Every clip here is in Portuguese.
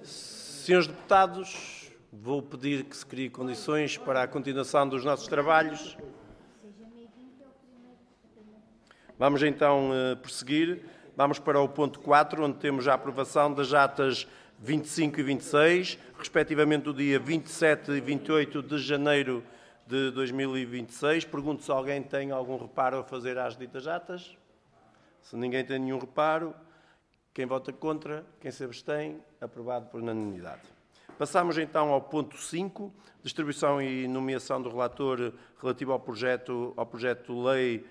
Senhores deputados, vou pedir que se criem condições para a continuação dos nossos trabalhos. Vamos então prosseguir. Vamos para o ponto 4, onde temos a aprovação das atas 25 e 26, respectivamente do dia 27 e 28 de janeiro de 2026. Pergunto se alguém tem algum reparo a fazer às ditas atas. Se ninguém tem nenhum reparo, quem vota contra, quem se abstém, aprovado por unanimidade. Passamos então ao ponto 5, distribuição e nomeação do relator relativo ao projeto de lei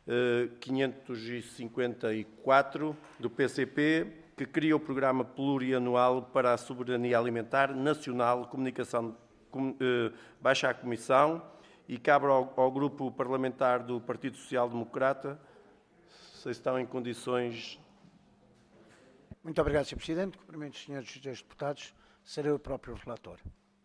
554 do PCP, que cria o Programa Plurianual para a Soberania Alimentar Nacional, comunicação baixa à Comissão, e cabe ao Grupo Parlamentar do Partido Social Democrata. Se estão em condições. Muito obrigado, Sr. Presidente. Cumprimento os senhores deputados. Serei o próprio relator.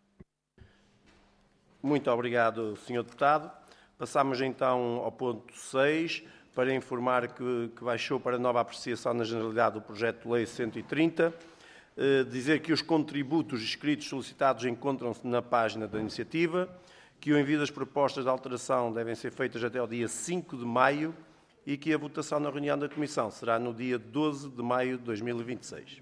Muito obrigado, Sr. Deputado. Passamos então ao ponto 6, para informar que baixou para nova apreciação na generalidade o projeto de lei 130. Dizer que os contributos escritos solicitados encontram-se na página da iniciativa, que o envio das propostas de alteração devem ser feitas até o dia 5 de maio e que a votação na reunião da Comissão será no dia 12 de maio de 2026.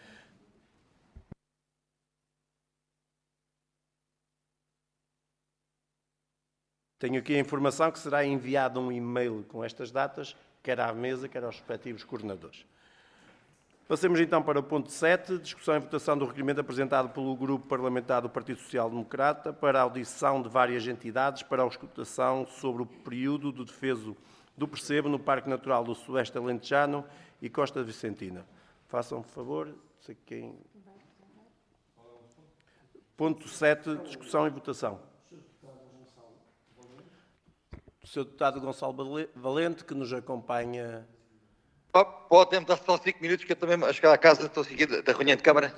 Tenho aqui a informação que será enviado um e-mail com estas datas, quer à mesa, quer aos respectivos coordenadores. Passemos então para o ponto 7, discussão e votação do requerimento apresentado pelo Grupo Parlamentar do Partido Social Democrata para a audição de várias entidades para a auscultação sobre o período de defeso do percebo no Parque Natural do Sudoeste Alentejano e Costa Vicentina. Façam favor, sei quem... Ponto 7, discussão e votação. O Sr. Deputado Gonçalo Valente, que nos acompanha. Pode tentar só 5 minutos, que eu também a chegar à casa estou a seguir da reunião de Câmara.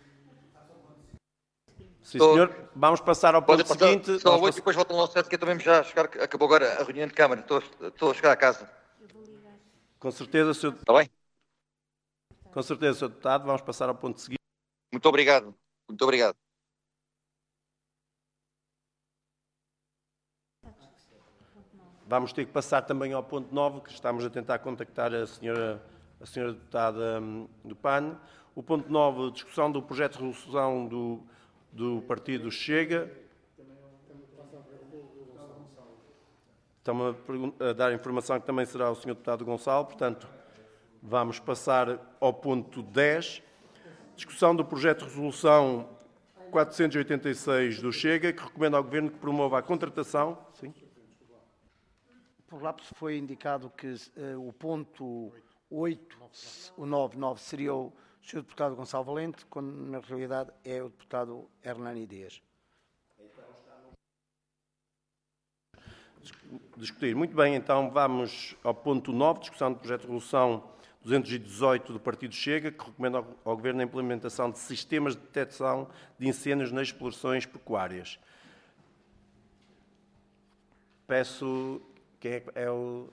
Sim, senhor. Vamos passar ao ponto seguinte. Só 8 e depois voltam ao 7, que eu também já a chegar. Acabou agora a reunião de Câmara. Estou a chegar à casa. Com certeza, Sr. Está bem? Com certeza, Sr. Deputado. Vamos passar ao ponto seguinte. Muito obrigado. Muito obrigado. Vamos ter que passar também ao ponto 9, que estamos a tentar contactar a senhora deputada do PAN. O ponto 9, discussão do projeto de resolução do Partido Chega. Estão a dar informação que também será o Sr. Deputado Gonçalo. Portanto, vamos passar ao ponto 10. Discussão do projeto de resolução 486 do Chega, que recomenda ao Governo que promova a contratação. Sim. Por lapso foi indicado que o ponto 8, o 9 seria o Sr. Deputado Gonçalo Valente, quando na realidade é o Deputado Hernani Dias. Discutir. Muito bem, então vamos ao ponto 9, discussão do projeto de resolução 218 do Partido Chega, que recomenda ao Governo a implementação de sistemas de detecção de incêndios nas explorações pecuárias. Peço... Quem é o...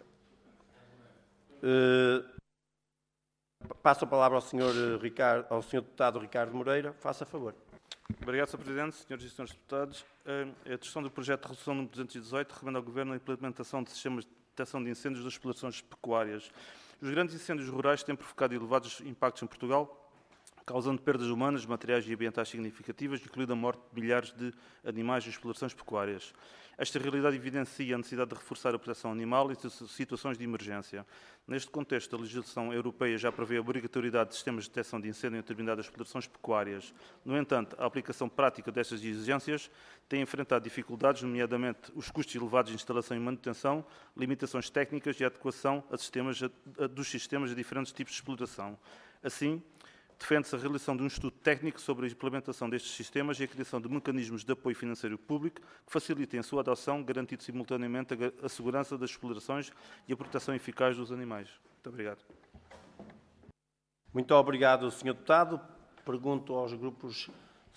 Passo a palavra ao Sr. Deputado Ricardo Moreira. Faça favor. Obrigado, Sr. Presidente, senhoras e senhores deputados. A discussão do projeto de resolução número 218 recomenda ao Governo a implementação de sistemas de detecção de incêndios das explorações pecuárias. Os grandes incêndios rurais têm provocado elevados impactos em Portugal, causando perdas humanas, materiais e ambientais significativas, incluindo a morte de milhares de animais em explorações pecuárias. Esta realidade evidencia a necessidade de reforçar a proteção animal e situações de emergência. Neste contexto, a legislação europeia já prevê a obrigatoriedade de sistemas de detecção de incêndio em determinadas explorações pecuárias. No entanto, a aplicação prática destas exigências tem enfrentado dificuldades, nomeadamente os custos elevados de instalação e manutenção, limitações técnicas e adequação dos sistemas a diferentes tipos de exploração. Assim, defende-se a realização de um estudo técnico sobre a implementação destes sistemas e a criação de mecanismos de apoio financeiro público que facilitem a sua adoção, garantindo simultaneamente a segurança das explorações e a proteção eficaz dos animais. Muito obrigado. Muito obrigado, Sr. Deputado. Pergunto aos grupos...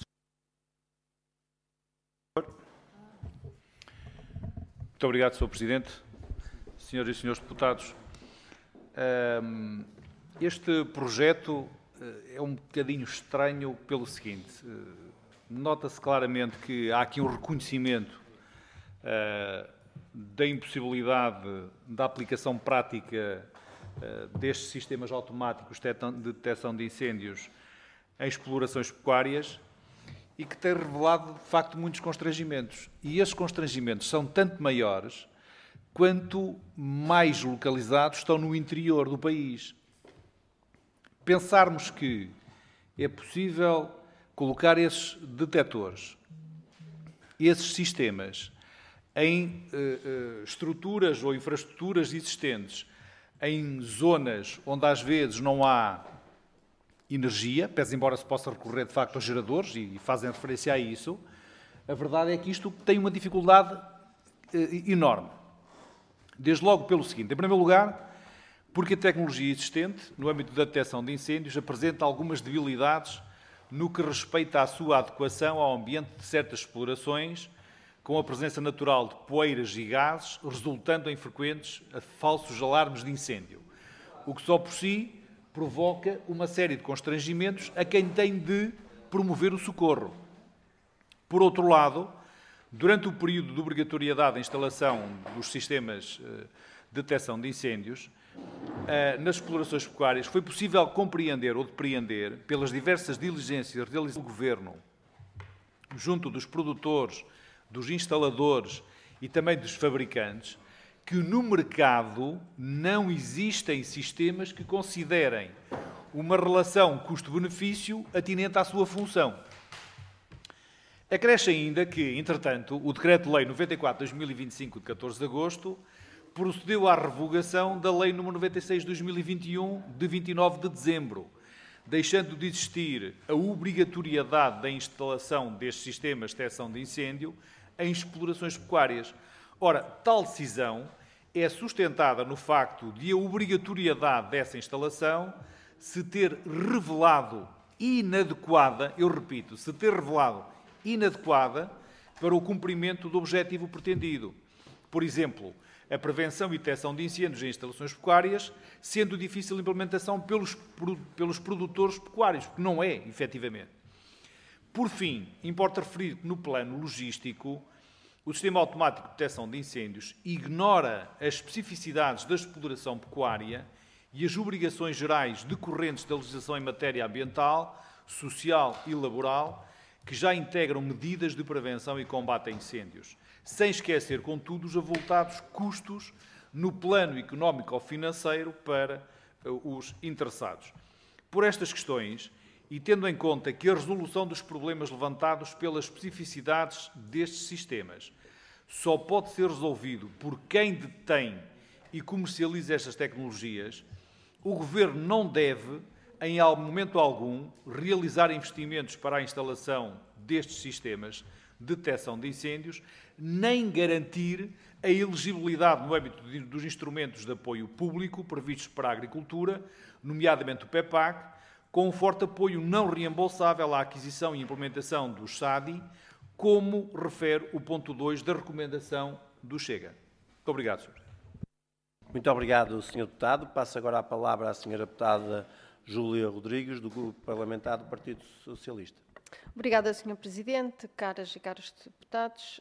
Muito obrigado, Sr. Presidente. Senhoras e senhores deputados, este projeto é um bocadinho estranho pelo seguinte. Nota-se claramente que há aqui um reconhecimento da impossibilidade da aplicação prática destes sistemas automáticos de detecção de incêndios em explorações pecuárias e que tem revelado, de facto, muitos constrangimentos. E esses constrangimentos são tanto maiores quanto mais localizados estão no interior do país. Pensarmos que é possível colocar esses detectores, esses sistemas, em estruturas ou infraestruturas existentes, em zonas onde às vezes não há energia, pese embora se possa recorrer de facto aos geradores, e fazem referência a isso, a verdade é que isto tem uma dificuldade enorme. Desde logo pelo seguinte: em primeiro lugar, porque a tecnologia existente, no âmbito da detecção de incêndios, apresenta algumas debilidades no que respeita à sua adequação ao ambiente de certas explorações, com a presença natural de poeiras e gases, resultando em frequentes falsos alarmes de incêndio, o que só por si provoca uma série de constrangimentos a quem tem de promover o socorro. Por outro lado, durante o período de obrigatoriedade da instalação dos sistemas de detecção de incêndios, nas explorações pecuárias, foi possível compreender ou depreender, pelas diversas diligências realizadas pelo Governo, junto dos produtores, dos instaladores e também dos fabricantes, que no mercado não existem sistemas que considerem uma relação custo-benefício atinente à sua função. Acresce ainda que, entretanto, o Decreto-Lei 94/2025, de 14 de agosto, procedeu à revogação da Lei nº 96/2021, de 29 de dezembro, deixando de existir a obrigatoriedade da instalação destes sistemas de detecção de incêndio em explorações pecuárias. Ora, tal decisão é sustentada no facto de a obrigatoriedade dessa instalação se ter revelado inadequada, eu repito, se ter revelado inadequada para o cumprimento do objetivo pretendido. Por exemplo, a prevenção e detecção de incêndios em instalações pecuárias, sendo difícil a implementação pelos produtores pecuários, porque não é, efetivamente. Por fim, importa referir que no plano logístico, o Sistema Automático de Detecção de Incêndios ignora as especificidades da exploração pecuária e as obrigações gerais decorrentes da legislação em matéria ambiental, social e laboral, que já integram medidas de prevenção e combate a incêndios, sem esquecer, contudo, os avultados custos no plano económico ou financeiro para os interessados. Por estas questões, e tendo em conta que a resolução dos problemas levantados pelas especificidades destes sistemas só pode ser resolvido por quem detém e comercializa estas tecnologias, o Governo não deve, em momento algum, realizar investimentos para a instalação destes sistemas de detecção de incêndios, nem garantir a elegibilidade no âmbito dos instrumentos de apoio público previstos para a agricultura, nomeadamente o PEPAC, com um forte apoio não reembolsável à aquisição e implementação do SADI, como refere o ponto 2 da recomendação do Chega. Muito obrigado, Sr. Muito obrigado, Sr. Deputado. Passo agora a palavra à Sra. Deputada Júlia Rodrigues, do Grupo Parlamentar do Partido Socialista. Obrigada, Sr. Presidente, caras e caros deputados.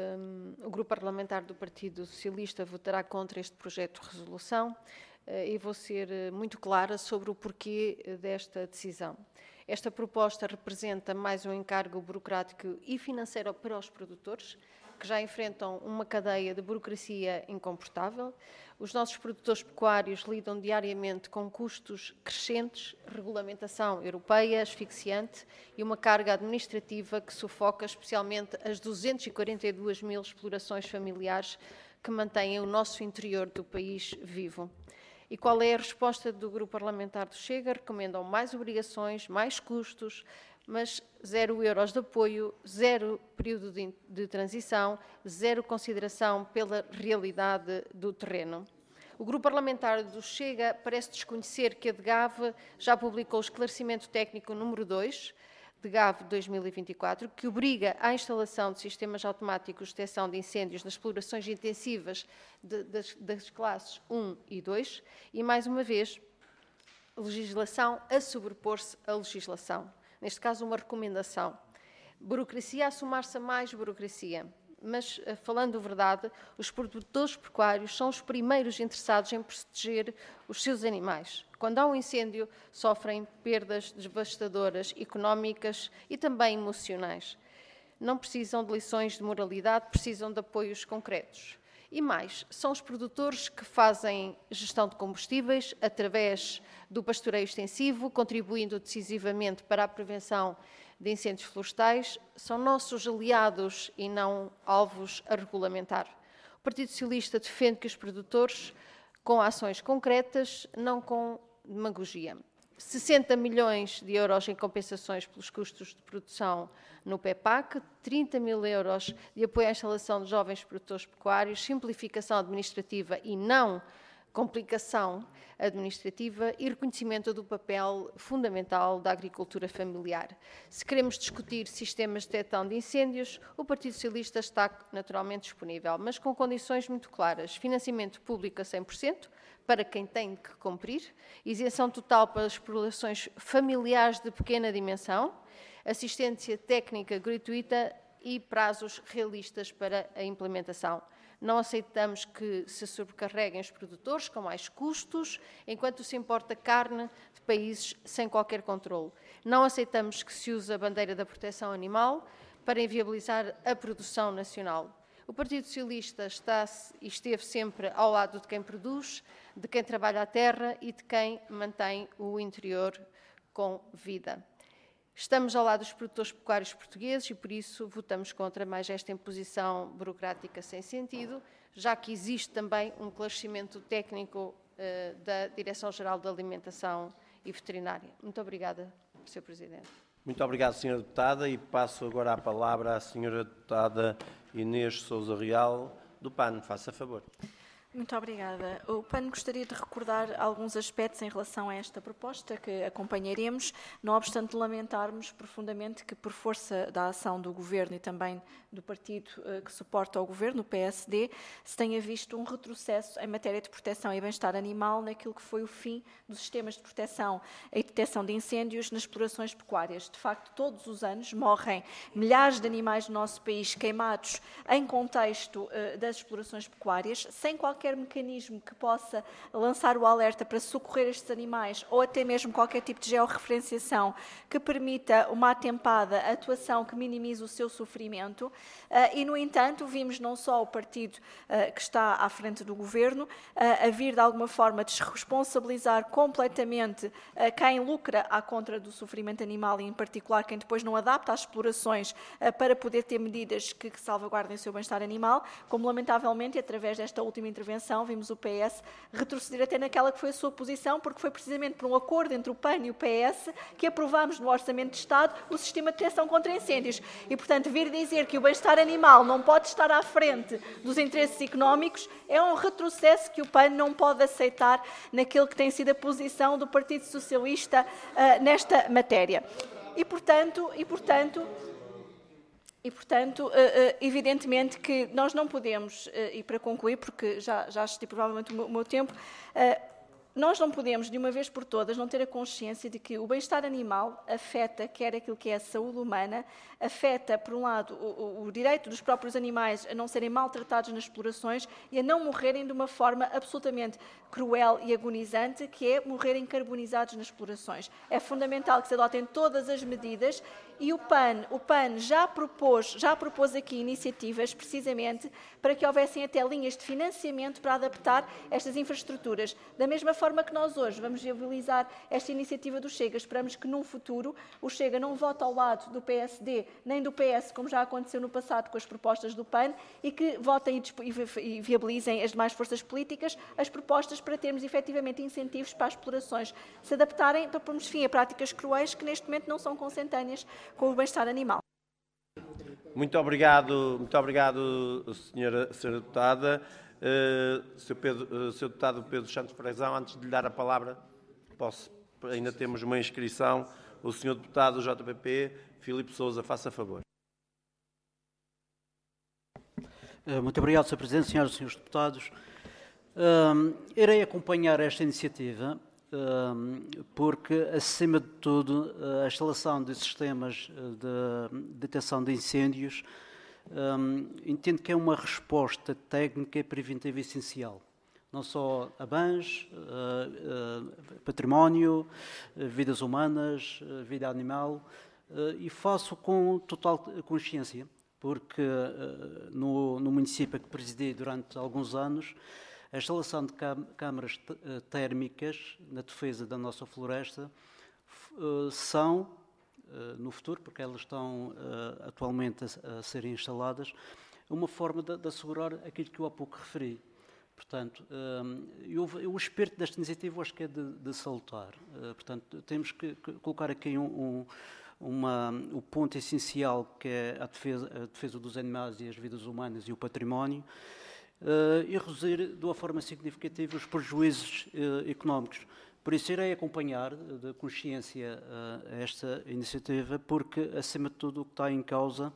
O Grupo Parlamentar do Partido Socialista votará contra este projeto de resolução e vou ser muito clara sobre o porquê desta decisão. Esta proposta representa mais um encargo burocrático e financeiro para os produtores, que já enfrentam uma cadeia de burocracia incomportável. Os nossos produtores pecuários lidam diariamente com custos crescentes, regulamentação europeia asfixiante e uma carga administrativa que sufoca especialmente as 242 mil explorações familiares que mantêm o nosso interior do país vivo. E qual é a resposta do Grupo Parlamentar do Chega? Recomendam mais obrigações, mais custos, mas 0 euros de apoio, 0 período de transição, 0 consideração pela realidade do terreno. O Grupo Parlamentar do Chega parece desconhecer que a DGAV já publicou o esclarecimento técnico número 2, DGAV 2024, que obriga à instalação de sistemas automáticos de detecção de incêndios nas explorações intensivas das classes 1 e 2, e mais uma vez legislação a sobrepor-se à legislação. Neste caso, uma recomendação. Burocracia a somar-se a mais burocracia. Mas, falando a verdade, os produtores pecuários são os primeiros interessados em proteger os seus animais. Quando há um incêndio, sofrem perdas devastadoras, económicas e também emocionais. Não precisam de lições de moralidade, precisam de apoios concretos. E mais, são os produtores que fazem gestão de combustíveis através do pastoreio extensivo, contribuindo decisivamente para a prevenção de incêndios florestais, são nossos aliados e não alvos a regulamentar. O Partido Socialista defende que os produtores, com ações concretas, não com demagogia. 60 milhões de euros em compensações pelos custos de produção no PEPAC, 30 mil euros de apoio à instalação de jovens produtores pecuários, simplificação administrativa e não complicação administrativa e reconhecimento do papel fundamental da agricultura familiar. Se queremos discutir sistemas de detecção de incêndios, o Partido Socialista está naturalmente disponível, mas com condições muito claras. Financiamento público a 100%, para quem tem que cumprir, isenção total para as explorações familiares de pequena dimensão, assistência técnica gratuita e prazos realistas para a implementação. Não aceitamos que se sobrecarreguem os produtores com mais custos, enquanto se importa carne de países sem qualquer controle. Não aceitamos que se use a bandeira da proteção animal para inviabilizar a produção nacional. O Partido Socialista está e esteve sempre ao lado de quem produz, de quem trabalha a terra e de quem mantém o interior com vida. Estamos ao lado dos produtores pecuários portugueses e, por isso, votamos contra mais esta imposição burocrática sem sentido, já que existe também um esclarecimento técnico da Direção-Geral da Alimentação e Veterinária. Muito obrigada, Sr. Presidente. Muito obrigado, Sra. Deputada, e passo agora a palavra à Sra. Deputada Inês Sousa Real, do PAN. Faça favor. Muito obrigada. O PAN gostaria de recordar alguns aspectos em relação a esta proposta que acompanharemos, não obstante lamentarmos profundamente que, por força da ação do Governo e também do partido que suporta o Governo, o PSD, se tenha visto um retrocesso em matéria de proteção e bem-estar animal naquilo que foi o fim dos sistemas de proteção e detecção de incêndios nas explorações pecuárias. De facto, todos os anos morrem milhares de animais no nosso país queimados em contexto das explorações pecuárias, sem qualquer mecanismo que possa lançar o alerta para socorrer estes animais ou até mesmo qualquer tipo de georreferenciação que permita uma atempada atuação que minimize o seu sofrimento. E, no entanto, vimos não só o partido que está à frente do Governo a vir, de alguma forma, desresponsabilizar completamente quem lucra à contra do sofrimento animal e, em particular, quem depois não adapta às explorações para poder ter medidas que salvaguardem o seu bem-estar animal, como, lamentavelmente, através desta última intervenção, vimos o PS retroceder até naquela que foi a sua posição, porque foi precisamente por um acordo entre o PAN e o PS que aprovámos no Orçamento de Estado o sistema de proteção contra incêndios. E, portanto, vir dizer que o bem-estar animal não pode estar à frente dos interesses económicos é um retrocesso que o PAN não pode aceitar naquilo que tem sido a posição do Partido Socialista nesta matéria. E, portanto, evidentemente que nós não podemos, e para concluir, porque já assisti provavelmente o meu tempo, nós não podemos, de uma vez por todas, não ter a consciência de que o bem-estar animal afeta, quer aquilo que é a saúde humana, afeta, por um lado, o direito dos próprios animais a não serem maltratados nas explorações e a não morrerem de uma forma absolutamente cruel e agonizante, que é morrerem carbonizados nas explorações. É fundamental que se adotem todas as medidas e o PAN já propôs aqui iniciativas, precisamente, para que houvessem até linhas de financiamento para adaptar estas infraestruturas. Da mesma forma que nós hoje vamos viabilizar esta iniciativa do Chega, esperamos que num futuro o Chega não vote ao lado do PSD nem do PS, como já aconteceu no passado com as propostas do PAN, e que votem e viabilizem as demais forças políticas as propostas para termos efetivamente incentivos para as explorações se adaptarem para pormos fim a práticas cruéis que neste momento não são consentâneas com o bem-estar animal. Muito obrigado, Sra. Deputada. Sr. Deputado Pedro Santos Frazão, antes de lhe dar a palavra, ainda temos uma inscrição. O Sr. Deputado do JPP, Filipe Sousa, faça favor. Muito obrigado, Sr. Presidente, Senhoras e Senhores Deputados. Irei acompanhar esta iniciativa porque, acima de tudo, a instalação de sistemas de detecção de incêndios entendo que é uma resposta técnica e preventiva essencial. Não só a bens, património, vidas humanas, vida animal, e faço com total consciência, porque no município que presidi durante alguns anos, a instalação de câmaras térmicas na defesa da nossa floresta são, no futuro, porque elas estão atualmente a serem instaladas, uma forma de assegurar aquilo que eu há pouco referi. Portanto, o espírito desta iniciativa eu acho que é de salutar. Portanto, temos que colocar aqui o ponto essencial, que é a defesa dos animais e as vidas humanas e o património, e reduzir de uma forma significativa os prejuízos económicos. Por isso, irei acompanhar de consciência esta iniciativa, porque, acima de tudo, o que está em causa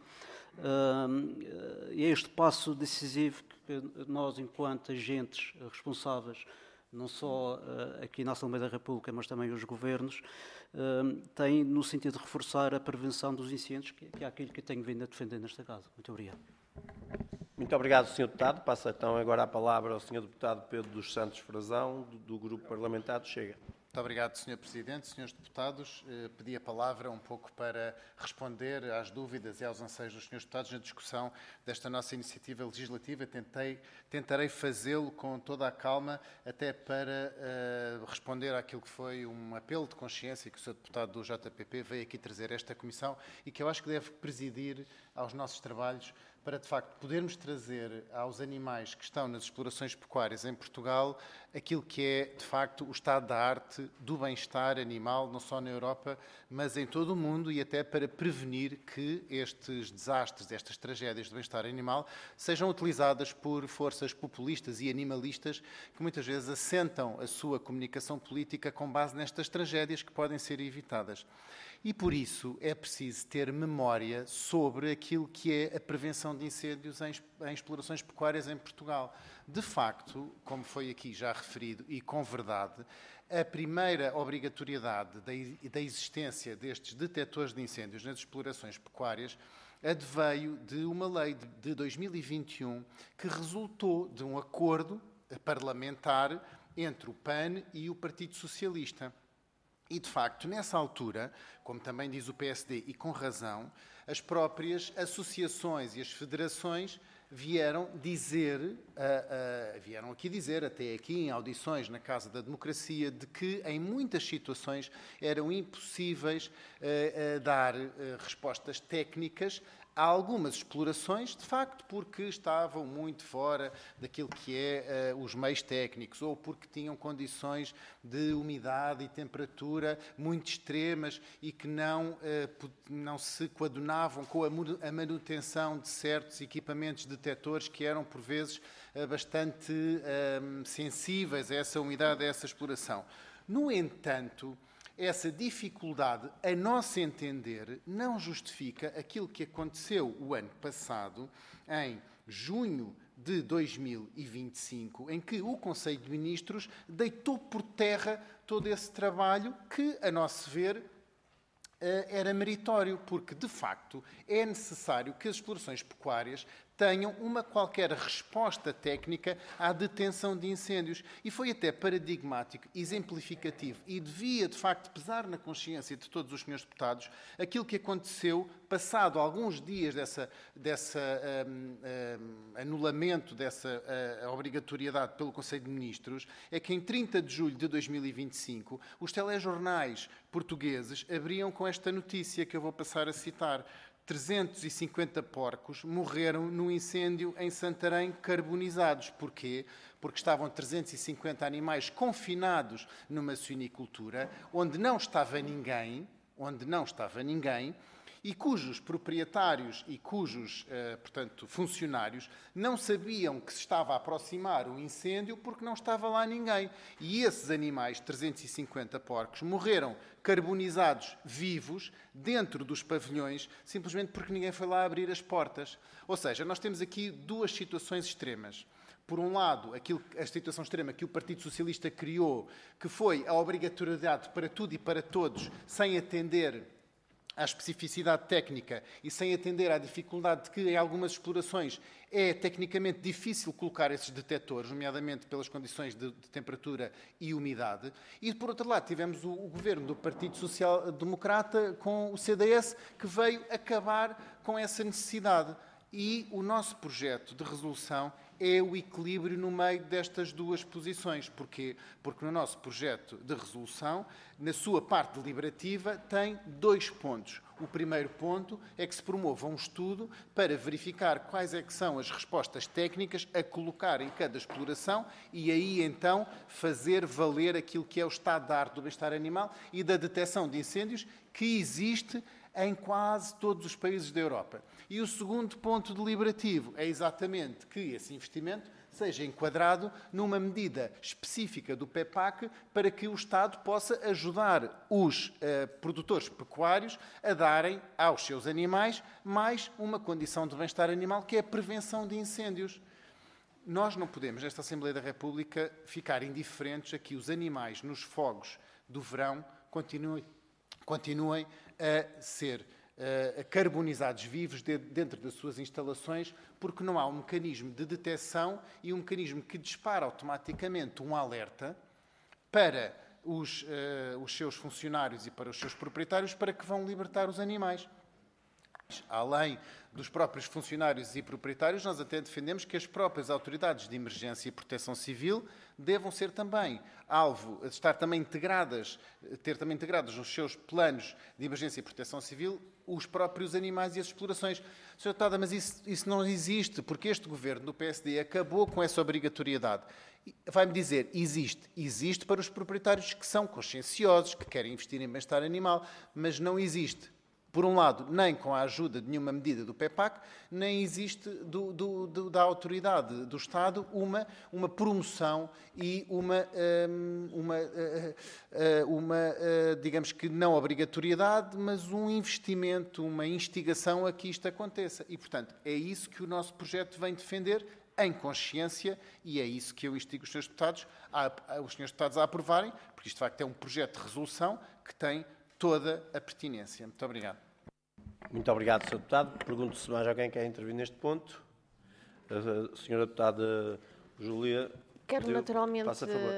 é este passo decisivo que nós, enquanto agentes responsáveis, não só aqui na Assembleia da República, mas também os governos, têm no sentido de reforçar a prevenção dos incêndios, que é aquilo que eu tenho vindo a defender nesta casa. Muito obrigado. Muito obrigado, Sr. Deputado. Passa então agora a palavra ao Sr. Deputado Pedro dos Santos Frazão, do Grupo Parlamentar do Chega. Muito obrigado, Sr. Presidente. Senhores Deputados, pedi a palavra um pouco para responder às dúvidas e aos anseios dos Senhores Deputados na discussão desta nossa iniciativa legislativa. Tentarei fazê-lo com toda a calma, até para responder àquilo que foi um apelo de consciência que o Sr. Deputado do JPP veio aqui trazer a esta Comissão e que eu acho que deve presidir aos nossos trabalhos, para, de facto, podermos trazer aos animais que estão nas explorações pecuárias em Portugal aquilo que é, de facto, o estado da arte do bem-estar animal, não só na Europa, mas em todo o mundo, e até para prevenir que estes desastres, estas tragédias do bem-estar animal, sejam utilizadas por forças populistas e animalistas que muitas vezes assentam a sua comunicação política com base nestas tragédias que podem ser evitadas. E, por isso, é preciso ter memória sobre aquilo que é a prevenção de incêndios em explorações pecuárias em Portugal. De facto, como foi aqui já referido, e com verdade, a primeira obrigatoriedade da existência destes detectores de incêndios nas explorações pecuárias adveio de uma lei de 2021 que resultou de um acordo parlamentar entre o PAN e o Partido Socialista. E, de facto, nessa altura, como também diz o PSD, e com razão, as próprias associações e as federações vieram aqui dizer, até aqui em audições na Casa da Democracia, de que em muitas situações eram impossíveis dar respostas técnicas a algumas explorações, de facto, porque estavam muito fora daquilo que é os meios técnicos, ou porque tinham condições de umidade e temperatura muito extremas e que não se coadunavam com a manutenção de certos equipamentos detectores que eram, por vezes, bastante sensíveis a essa umidade, a essa exploração. No entanto, essa dificuldade, a nosso entender, não justifica aquilo que aconteceu o ano passado, em junho de 2025, em que o Conselho de Ministros deitou por terra todo esse trabalho que, a nosso ver, era meritório, porque, de facto, é necessário que as explorações pecuárias tenham uma qualquer resposta técnica à detenção de incêndios. E foi até paradigmático, exemplificativo, e devia, de facto, pesar na consciência de todos os senhores deputados aquilo que aconteceu, passado alguns dias desse anulamento dessa obrigatoriedade pelo Conselho de Ministros, é que em 30 de julho de 2025, os telejornais portugueses abriam com esta notícia que eu vou passar a citar. 350 porcos morreram num incêndio em Santarém carbonizados. Porquê? Porque estavam 350 animais confinados numa suinicultura onde não estava ninguém, e cujos proprietários e cujos, portanto, funcionários não sabiam que se estava a aproximar o incêndio porque não estava lá ninguém. E esses animais, 350 porcos, morreram carbonizados vivos dentro dos pavilhões simplesmente porque ninguém foi lá abrir as portas. Ou seja, nós temos aqui duas situações extremas. por um lado, a situação extrema que o Partido Socialista criou, que foi a obrigatoriedade para tudo e para todos, sem atender à especificidade técnica e sem atender à dificuldade de que, em algumas explorações, é tecnicamente difícil colocar esses detectores, nomeadamente pelas condições de temperatura e umidade. E, por outro lado, tivemos o governo do Partido Social Democrata com o CDS, que veio acabar com essa necessidade. E o nosso projeto de resolução é o equilíbrio no meio destas duas posições. Porquê? Porque no nosso projeto de resolução, na sua parte deliberativa, tem 2 pontos. O primeiro ponto é que se promova um estudo para verificar quais é que são as respostas técnicas a colocar em cada exploração e aí, então, fazer valer aquilo que é o estado da arte do bem-estar animal e da detecção de incêndios que existe em quase todos os países da Europa. E o segundo ponto deliberativo é exatamente que esse investimento seja enquadrado numa medida específica do PEPAC para que o Estado possa ajudar os produtores pecuários a darem aos seus animais mais uma condição de bem-estar animal, que é a prevenção de incêndios. Nós não podemos, nesta Assembleia da República, ficar indiferentes a que os animais nos fogos do verão continuem a ser carbonizados vivos dentro das suas instalações, porque não há um mecanismo de detecção e um mecanismo que dispara automaticamente um alerta para os seus funcionários e para os seus proprietários para que vão libertar os animais. Além dos próprios funcionários e proprietários, nós até defendemos que as próprias autoridades de emergência e proteção civil devam ser também estar também integradas, ter também integrados nos seus planos de emergência e proteção civil os próprios animais e as explorações. Sr. Deputada, mas isso não existe, porque este governo do PSD acabou com essa obrigatoriedade. Vai-me dizer, existe. Existe para os proprietários que são conscienciosos, que querem investir em bem-estar animal, mas não existe. Por um lado, nem com a ajuda de nenhuma medida do PEPAC, nem existe da autoridade do Estado uma promoção e digamos que não obrigatoriedade, mas um investimento, uma instigação a que isto aconteça. E, portanto, é isso que o nosso projeto vem defender em consciência e é isso que eu instigo os senhores deputados a aprovarem, porque isto, de facto, é um projeto de resolução que tem toda a pertinência. Muito obrigado. Muito obrigado, Sr. Deputado. Pergunto se mais alguém quer intervir neste ponto. A Sra. Deputada Júlia. Quero naturalmente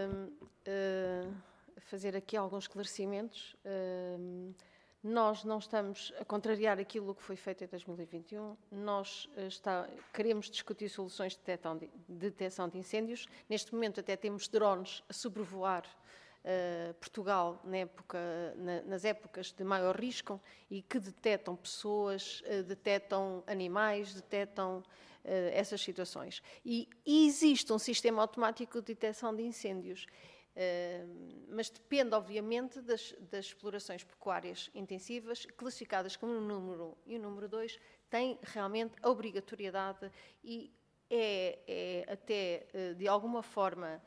fazer aqui alguns esclarecimentos. Nós não estamos a contrariar aquilo que foi feito em 2021. Nós queremos discutir soluções de detecção de incêndios. Neste momento até temos drones a sobrevoar Portugal nas épocas de maior risco e que detectam pessoas, detectam animais, detectam essas situações. E existe um sistema automático de detecção de incêndios, mas depende, obviamente, das explorações pecuárias intensivas, classificadas como o número 1 e o número 2, têm realmente a obrigatoriedade e é até, de alguma forma,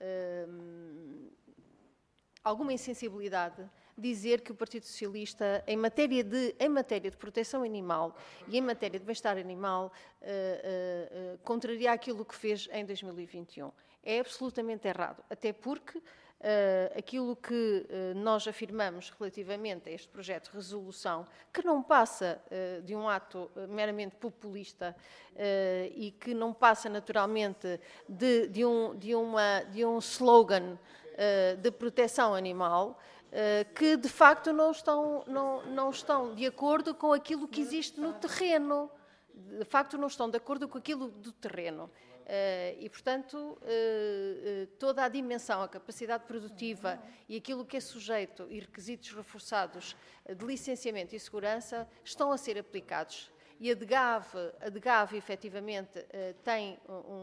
alguma insensibilidade dizer que o Partido Socialista, em matéria de proteção animal e em matéria de bem-estar animal, contraria aquilo que fez em 2021. É absolutamente errado, até porque aquilo que nós afirmamos relativamente a este projeto de resolução, que não passa de um ato meramente populista e que não passa naturalmente de um slogan de proteção animal, que de facto não estão de acordo com aquilo que existe no terreno. De facto, não estão de acordo com aquilo do terreno. E, portanto, toda a dimensão, a capacidade produtiva e aquilo que é sujeito e requisitos reforçados de licenciamento e segurança estão a ser aplicados. E a DGAV efetivamente, tem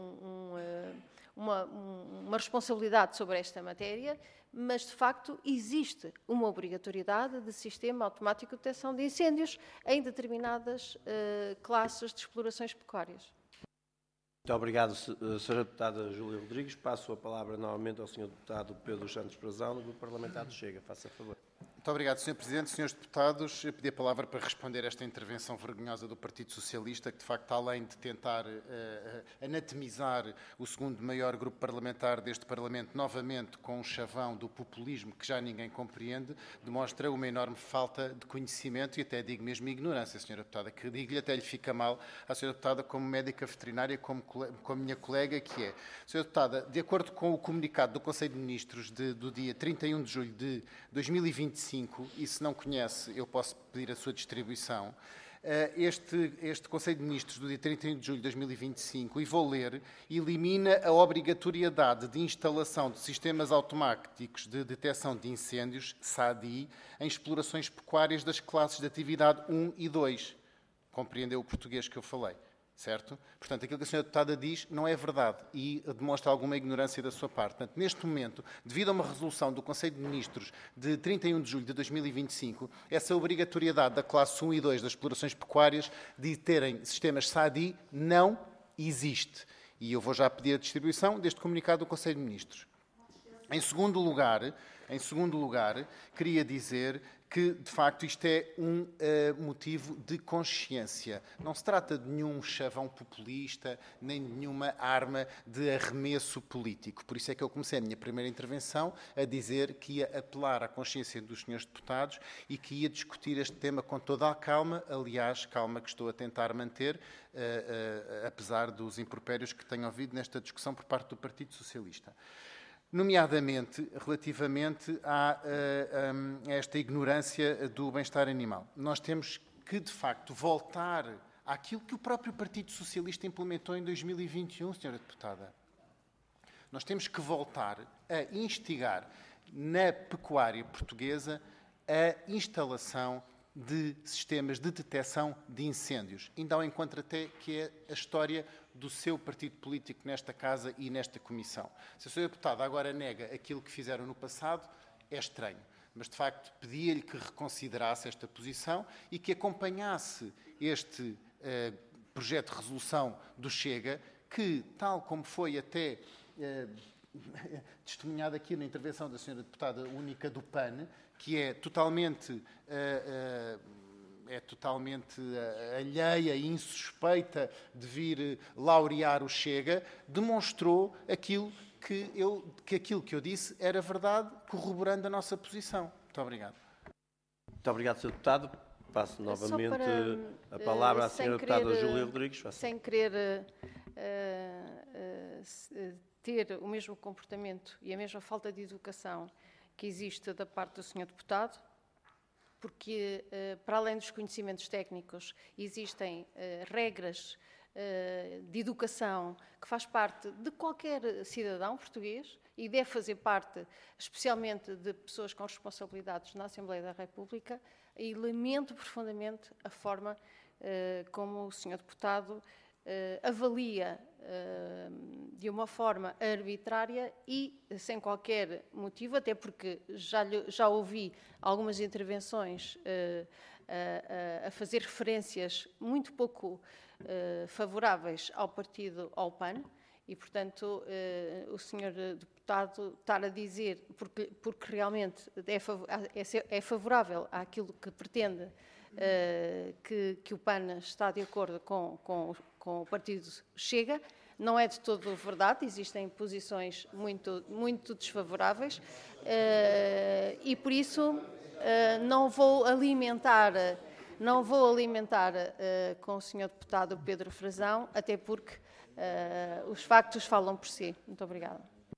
uma responsabilidade sobre esta matéria, mas, de facto, existe uma obrigatoriedade de sistema automático de detecção de incêndios em determinadas classes de explorações pecuárias. Muito obrigado, Sra. Deputada Júlia Rodrigues. Passo a palavra novamente ao Sr. Deputado Pedro Santos Brazão, do Grupo Parlamentar do Chega. Faça favor. Muito obrigado, Sr. Presidente. Senhores deputados, eu pedi a palavra para responder a esta intervenção vergonhosa do Partido Socialista, que, de facto, além de tentar anatomizar o segundo maior grupo parlamentar deste Parlamento, novamente com um chavão do populismo que já ninguém compreende, demonstra uma enorme falta de conhecimento e até digo mesmo ignorância, Sra. Deputada, que digo-lhe até lhe fica mal à Sra. Deputada como médica veterinária, como a minha colega, que é. Sra. Deputada, de acordo com o comunicado do Conselho de Ministros do dia 31 de julho de 2025, e se não conhece, eu posso pedir a sua distribuição. Este Conselho de Ministros do dia 31 de julho de 2025, e vou ler, elimina a obrigatoriedade de instalação de sistemas automáticos de detecção de incêndios, SADI, em explorações pecuárias das classes de atividade 1 e 2. Compreendeu o português que eu falei? Certo? Portanto, aquilo que a Sra. Deputada diz não é verdade e demonstra alguma ignorância da sua parte. Portanto, neste momento, devido a uma resolução do Conselho de Ministros de 31 de julho de 2025, essa obrigatoriedade da classe 1 e 2 das explorações pecuárias de terem sistemas SADI não existe. E eu vou já pedir a distribuição deste comunicado do Conselho de Ministros. Em segundo lugar, queria dizer que, de facto, isto é um motivo de consciência. Não se trata de nenhum chavão populista, nem de nenhuma arma de arremesso político. Por isso é que eu comecei a minha primeira intervenção a dizer que ia apelar à consciência dos senhores deputados e que ia discutir este tema com toda a calma, aliás, calma que estou a tentar manter, apesar dos impropérios que tenho ouvido nesta discussão por parte do Partido Socialista. Nomeadamente, relativamente a esta ignorância do bem-estar animal. Nós temos que, de facto, voltar àquilo que o próprio Partido Socialista implementou em 2021, Sra. Deputada. Nós temos que voltar a instigar na pecuária portuguesa a instalação de sistemas de detecção de incêndios. Ainda ao encontro até que é a história do seu partido político nesta Casa e nesta Comissão. Se a Sra. Deputada agora nega aquilo que fizeram no passado, é estranho. Mas, de facto, pedia-lhe que reconsiderasse esta posição e que acompanhasse este projeto de resolução do Chega, que, tal como foi até testemunhado aqui na intervenção da Sra. Deputada única do PAN, que é totalmente alheia e insuspeita de vir laurear o Chega, demonstrou aquilo que eu disse era verdade, corroborando a nossa posição. Muito obrigado. Muito obrigado, Sr. Deputado. Passo novamente a palavra à Sra. Deputada Júlia Rodrigues. Sem querer ter o mesmo comportamento e a mesma falta de educação que existe da parte do Sr. Deputado, porque, para além dos conhecimentos técnicos, existem regras de educação que faz parte de qualquer cidadão português e deve fazer parte, especialmente, de pessoas com responsabilidades na Assembleia da República, e lamento profundamente a forma como o Sr. Deputado avalia de uma forma arbitrária e sem qualquer motivo, até porque já ouvi algumas intervenções a fazer referências muito pouco favoráveis ao partido, ao PAN, e, portanto, o Sr. Deputado estar a dizer, porque realmente é favorável àquilo que pretende, que o PAN está de acordo com o partido Chega, não é de todo verdade, existem posições muito desfavoráveis e, por isso, não vou alimentar com o Sr. Deputado Pedro Frazão, até porque os factos falam por si. Muito obrigada.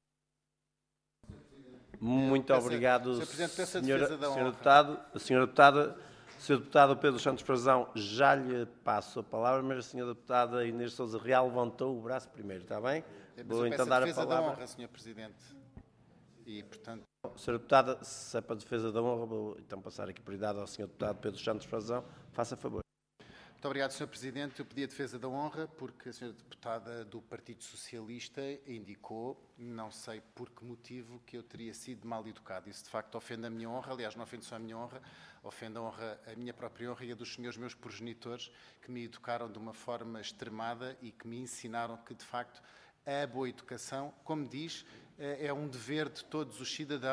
Muito obrigado, Sr. Deputado. Sr. Deputado Pedro Santos Frazão, já lhe passo a palavra, mas a Sra. Deputada Inês Sousa Real levantou o braço primeiro, está bem? Vou então dar a palavra. Da honra, Sr. Presidente. E, portanto... Sra. Deputada, se é para a defesa da honra, vou então passar aqui prioridade ao Sr. Deputado Pedro Santos Frazão. Faça favor. Muito obrigado, Sr. Presidente. Eu pedi a defesa da honra porque a Sra. Deputada do Partido Socialista indicou, não sei por que motivo, que eu teria sido mal educado. Isso, de facto, ofende a minha honra. Aliás, não ofende só a minha honra, ofende a minha própria honra e a dos senhores meus progenitores, que me educaram de uma forma extremada e que me ensinaram que, de facto, a boa educação, como diz, é um dever de todos os cidadãos,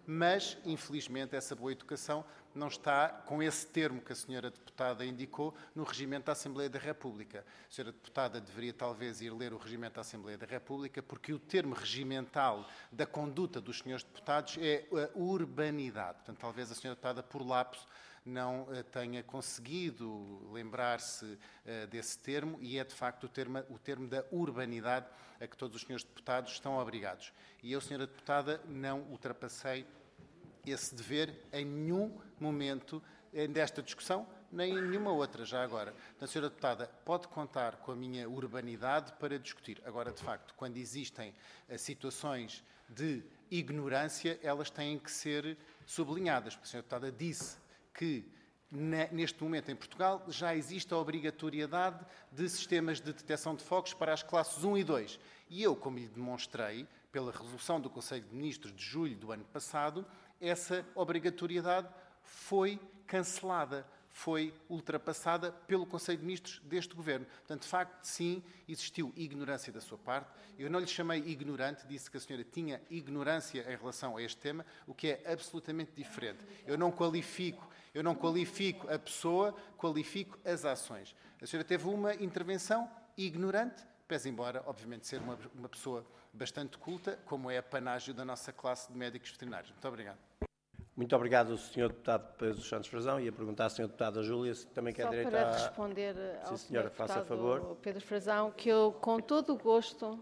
mas, infelizmente, essa boa educação não está, com esse termo que a senhora deputada indicou, no regimento da Assembleia da República. A senhora deputada deveria talvez ir ler o regimento da Assembleia da República, porque o termo regimental da conduta dos senhores deputados é a urbanidade. Portanto, talvez a senhora deputada, por lapso, não tenha conseguido lembrar-se desse termo, e é de facto o termo da urbanidade a que todos os senhores deputados estão obrigados. E eu, senhora deputada, não ultrapassei esse dever em nenhum momento desta discussão, nem em nenhuma outra, já agora. Portanto, senhora deputada, pode contar com a minha urbanidade para discutir. Agora, de facto, quando existem situações de ignorância, elas têm que ser sublinhadas. Porque a senhora deputada disse que, neste momento em Portugal, já existe a obrigatoriedade de sistemas de detecção de fogos para as classes 1 e 2. E eu, como lhe demonstrei, pela resolução do Conselho de Ministros de julho do ano passado, essa obrigatoriedade foi cancelada, foi ultrapassada pelo Conselho de Ministros deste Governo. Portanto, de facto, sim, existiu ignorância da sua parte. Eu não lhe chamei ignorante, disse que a senhora tinha ignorância em relação a este tema, o que é absolutamente diferente. Eu não qualifico a pessoa, qualifico as ações. A senhora teve uma intervenção ignorante, pese embora, obviamente, ser uma pessoa bastante culta, como é a panágio da nossa classe de médicos veterinários. Muito obrigado. Muito obrigado, Sr. Deputado Pedro Santos Frazão. E a perguntar à Sra. Deputada Júlia se também quer direito a... Só para responder ao Sim, senhora, faça a favor. Pedro Frazão, que eu, com todo o gosto,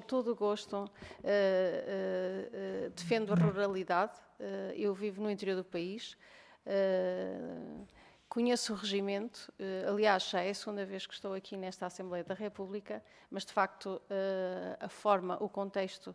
defendo a ruralidade. Eu vivo no interior do país. Conheço o regimento, aliás, já é a segunda vez que estou aqui nesta Assembleia da República, mas, de facto, a forma, o contexto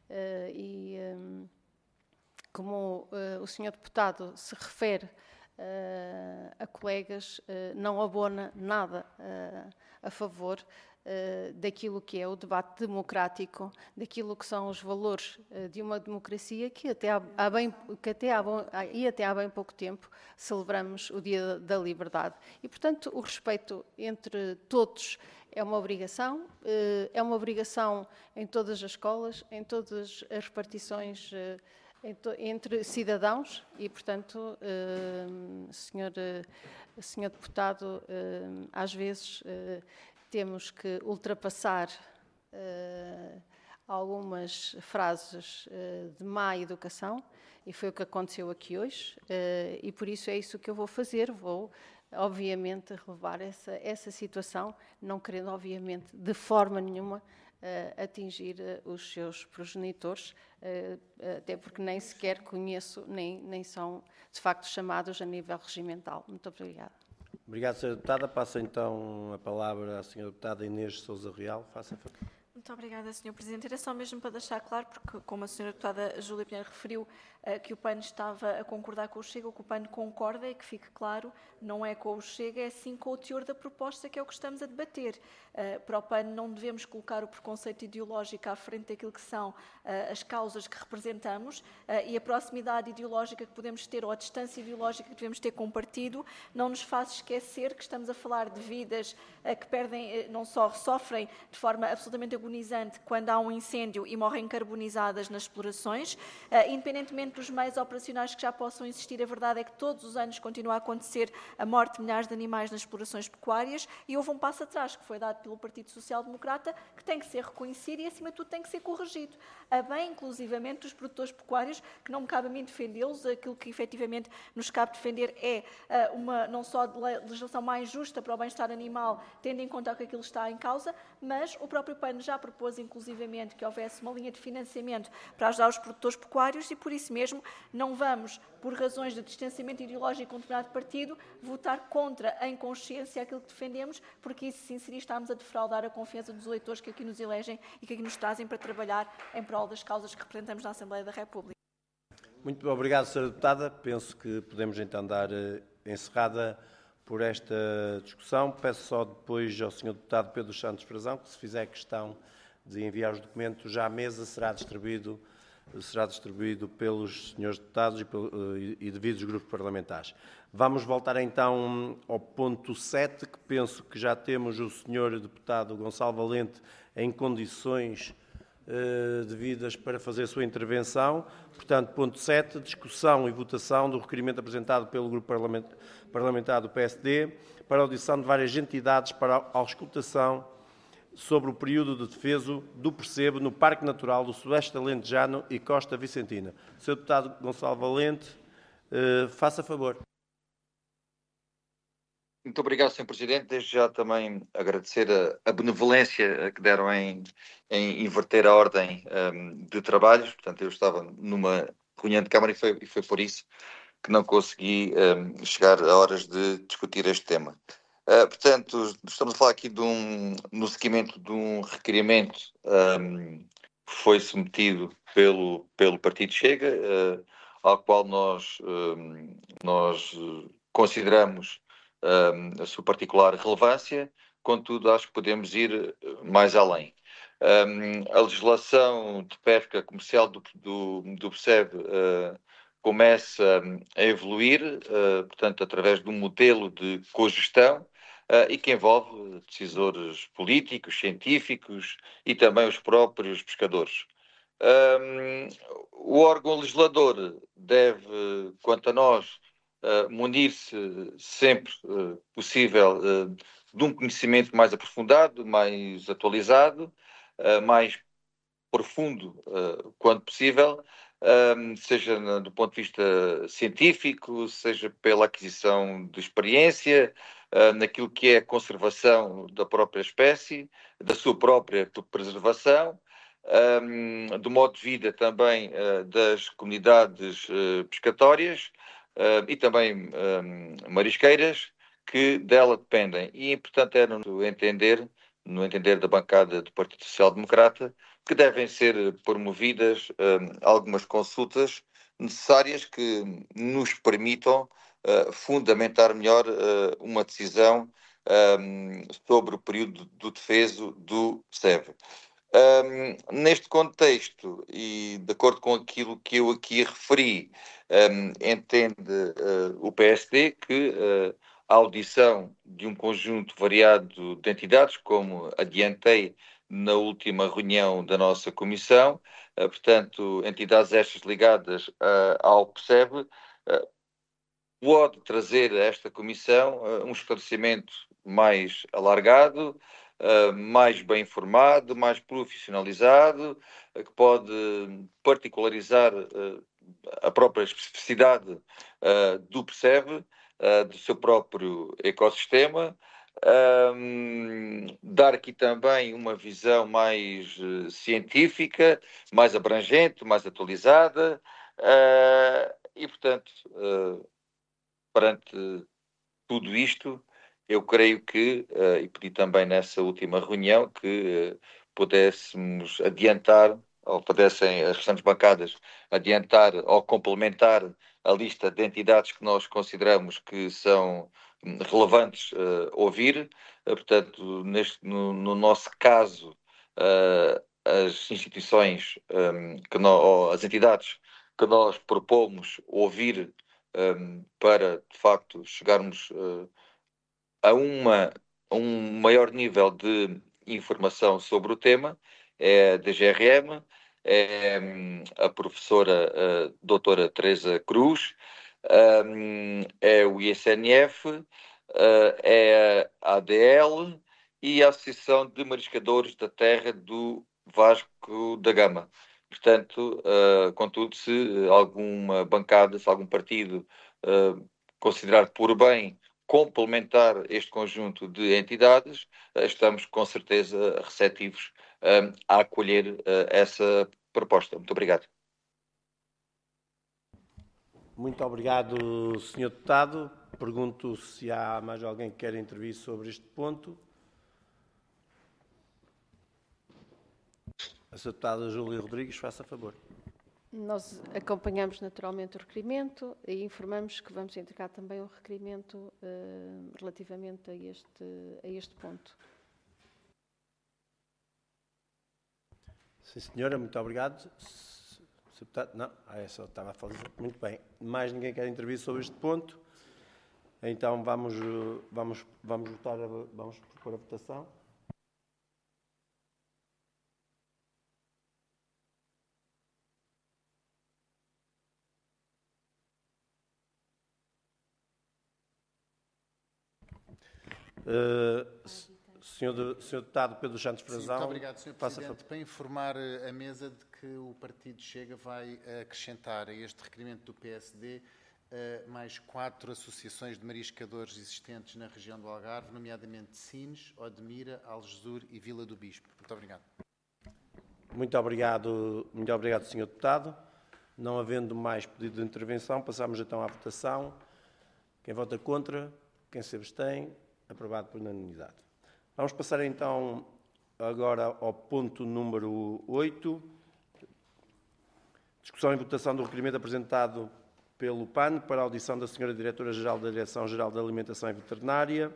como o Sr. Deputado se refere a colegas, não abona nada a favor daquilo que é o debate democrático, daquilo que são os valores de uma democracia que até há bem pouco tempo celebramos o Dia da Liberdade. E, portanto, o respeito entre todos é uma obrigação em todas as escolas, em todas as repartições entre cidadãos e, portanto, senhor deputado, às vezes temos que ultrapassar algumas frases de má educação, e foi o que aconteceu aqui hoje, e por isso é isso que eu vou fazer. Vou, obviamente, relevar essa situação, não querendo, obviamente, de forma nenhuma atingir os seus progenitores, até porque nem sequer conheço, nem são, de facto, chamados a nível regimental. Muito obrigada. Obrigado, Sra. Deputada. Passo então a palavra à Sra. Deputada Inês Sousa Real. Faça a favor. Muito obrigada, Sr. Presidente. Era só mesmo para deixar claro, porque como a Sra. Deputada Júlia Pinheiro referiu que o PAN estava a concordar com o Chega, o que o PAN concorda é que fique claro, não é com o Chega, é sim com o teor da proposta, que é o que estamos a debater. Para o PAN não devemos colocar o preconceito ideológico à frente daquilo que são as causas que representamos e a proximidade ideológica que podemos ter ou a distância ideológica que devemos ter com o partido não nos faz esquecer que estamos a falar de vidas que perdem, não só sofrem de forma absolutamente agonizante quando há um incêndio e morrem carbonizadas nas explorações, independentemente dos meios operacionais que já possam existir, a verdade é que todos os anos continua a acontecer a morte de milhares de animais nas explorações pecuárias e houve um passo atrás que foi dado pelo Partido Social Democrata que tem que ser reconhecido e, acima de tudo, tem que ser corrigido. A bem, inclusivamente, dos produtores pecuários, que não me cabe a mim defendê-los, aquilo que efetivamente nos cabe defender é não só a legislação mais justa para o bem-estar animal, tendo em conta que aquilo está em causa, mas o próprio PAN já propôs, inclusivamente, que houvesse uma linha de financiamento para ajudar os produtores pecuários e, por isso mesmo, não vamos, por razões de distanciamento ideológico com um determinado partido, votar contra, em consciência, aquilo que defendemos, porque isso, sim, seria estarmos a defraudar a confiança dos eleitores que aqui nos elegem e que aqui nos trazem para trabalhar em prol das causas que representamos na Assembleia da República. Muito obrigado, Sra. Deputada. Penso que podemos então dar encerrada por esta discussão. Peço só depois ao Sr. Deputado Pedro Santos Frazão que, se fizer questão de enviar os documentos, já à mesa será distribuído pelos senhores deputados e devidos grupos parlamentares. Vamos voltar então ao ponto 7, que penso que já temos o senhor deputado Gonçalo Valente em condições devidas para fazer a sua intervenção. Portanto, ponto 7, discussão e votação do requerimento apresentado pelo Grupo Parlamentar do PSD para a audição de várias entidades para a auscultação sobre o período de defeso do percebo no Parque Natural do Sudoeste Alentejano e Costa Vicentina. Sr. Deputado Gonçalo Valente, faça favor. Muito obrigado, Sr. Presidente. Desde já também agradecer a benevolência que deram em inverter a ordem de trabalhos. Portanto, eu estava numa reunião de Câmara e foi por isso que não consegui chegar a horas de discutir este tema. Portanto, estamos a falar aqui no seguimento de um requerimento que foi submetido pelo Partido Chega, ao qual nós consideramos a sua particular relevância, contudo acho que podemos ir mais além. A legislação de pesca comercial do PSEB começa a evoluir, portanto, através de um modelo de cogestão e que envolve decisores políticos, científicos e também os próprios pescadores. O órgão legislador deve, quanto a nós, munir-se sempre possível de um conhecimento mais aprofundado, mais atualizado, mais profundo quanto possível, seja do ponto de vista científico, seja pela aquisição de experiência, naquilo que é a conservação da própria espécie, da sua própria preservação, do modo de vida também das comunidades pescatórias e também marisqueiras que dela dependem. E, portanto, é no entender da bancada do Partido Social Democrata, que devem ser promovidas algumas consultas necessárias que nos permitam fundamentar melhor uma decisão sobre o período do defeso do PSEB. Neste contexto, e de acordo com aquilo que eu aqui referi, entende o PSD que a audição de um conjunto variado de entidades, como adiantei na última reunião da nossa comissão, portanto, entidades estas ligadas ao PSEB, pode trazer a esta comissão um esclarecimento mais alargado, mais bem informado, mais profissionalizado, que pode particularizar a própria especificidade do PSEB, do seu próprio ecossistema, dar aqui também uma visão mais científica, mais abrangente, mais atualizada, e, portanto, perante tudo isto, eu creio que, e pedi também nessa última reunião, que pudéssemos adiantar, ou pudessem as restantes bancadas adiantar ou complementar a lista de entidades que nós consideramos que são relevantes ouvir. Portanto, no nosso caso, as instituições, ou as entidades que nós propomos ouvir para, de facto, chegarmos a um maior nível de informação sobre o tema, é a DGRM, é a professora doutora Teresa Cruz, é o ISNF, é a ADL e a Associação de Mariscadores da Terra do Vasco da Gama. Portanto, contudo, se alguma bancada, se algum partido considerar por bem complementar este conjunto de entidades, estamos com certeza receptivos a acolher essa proposta. Muito obrigado. Muito obrigado, Sr. Deputado. Pergunto se há mais alguém que quer intervir sobre este ponto. A Sra. Deputada Júlia Rodrigues, faça favor. Nós acompanhamos naturalmente o requerimento e informamos que vamos entregar também um requerimento relativamente a este ponto. Sim, senhora, muito obrigado. Não, só estava a falar. Muito bem. Mais ninguém quer intervir sobre este ponto? Então vamos propor a votação. Senhor Deputado Pedro Santos Frazão. Muito obrigado, Sr. Presidente. Para informar a mesa de que o Partido Chega vai acrescentar a este requerimento do PSD mais 4 associações de mariscadores existentes na região do Algarve, nomeadamente Sines, Odmira, Algesur e Vila do Bispo. Muito obrigado. Muito obrigado, Sr. Deputado. Não havendo mais pedido de intervenção, passamos então à votação. Quem vota contra, quem se abstém, aprovado por unanimidade. Vamos passar então agora ao ponto número 8. Discussão e votação do requerimento apresentado pelo PAN para a audição da Sra. Diretora-Geral da Direção-Geral da Alimentação e Veterinária.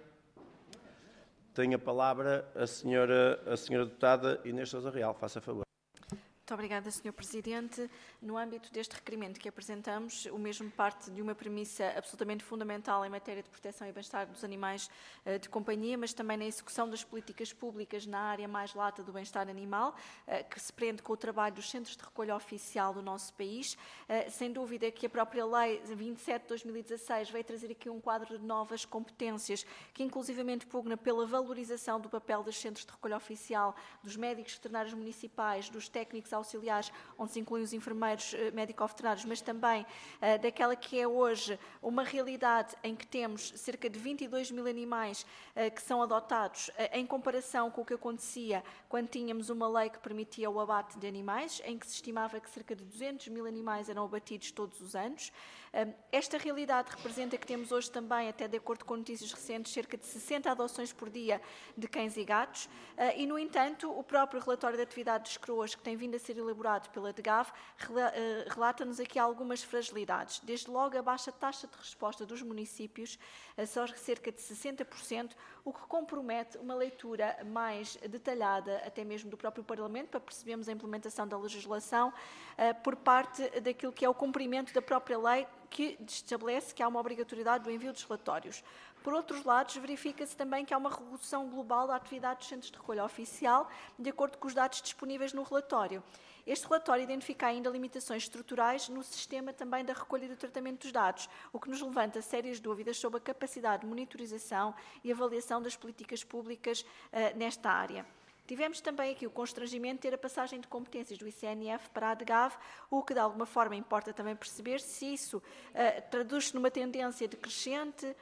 Tem a palavra a Sra. Deputada Inês Sousa Real. Faça favor. Muito obrigada, Sr. Presidente. No âmbito deste requerimento que apresentamos, o mesmo parte de uma premissa absolutamente fundamental em matéria de proteção e bem-estar dos animais de companhia, mas também na execução das políticas públicas na área mais lata do bem-estar animal, que se prende com o trabalho dos centros de recolha oficial do nosso país. Sem dúvida que a própria Lei 27 de 2016 veio trazer aqui um quadro de novas competências, que inclusivamente pugna pela valorização do papel dos centros de recolha oficial, dos médicos veterinários municipais, dos técnicos auxiliares, onde se incluem os enfermeiros médico-veterinários, mas também daquela que é hoje uma realidade em que temos cerca de 22 mil animais que são adotados, em comparação com o que acontecia quando tínhamos uma lei que permitia o abate de animais, em que se estimava que cerca de 200 mil animais eram abatidos todos os anos. Esta realidade representa que temos hoje também, até de acordo com notícias recentes, cerca de 60 adoções por dia de cães e gatos e, no entanto, o próprio relatório de atividade dos CROAs, que tem vindo a ser elaborado pela DGAV, relata-nos aqui algumas fragilidades. Desde logo a baixa taxa de resposta dos municípios, só cerca de 60%, o que compromete uma leitura mais detalhada, até mesmo do próprio Parlamento, para percebermos a implementação da legislação por parte daquilo que é o cumprimento da própria lei, que estabelece que há uma obrigatoriedade do envio dos relatórios. Por outros lados, verifica-se também que há uma redução global da atividade dos centros de recolha oficial, de acordo com os dados disponíveis no relatório. Este relatório identifica ainda limitações estruturais no sistema também da recolha e do tratamento dos dados, o que nos levanta sérias dúvidas sobre a capacidade de monitorização e avaliação das políticas públicas nesta área. Tivemos também aqui o constrangimento de ter a passagem de competências do ICNF para a ADGAV, o que de alguma forma importa também perceber se isso traduz-se numa tendência decrescente.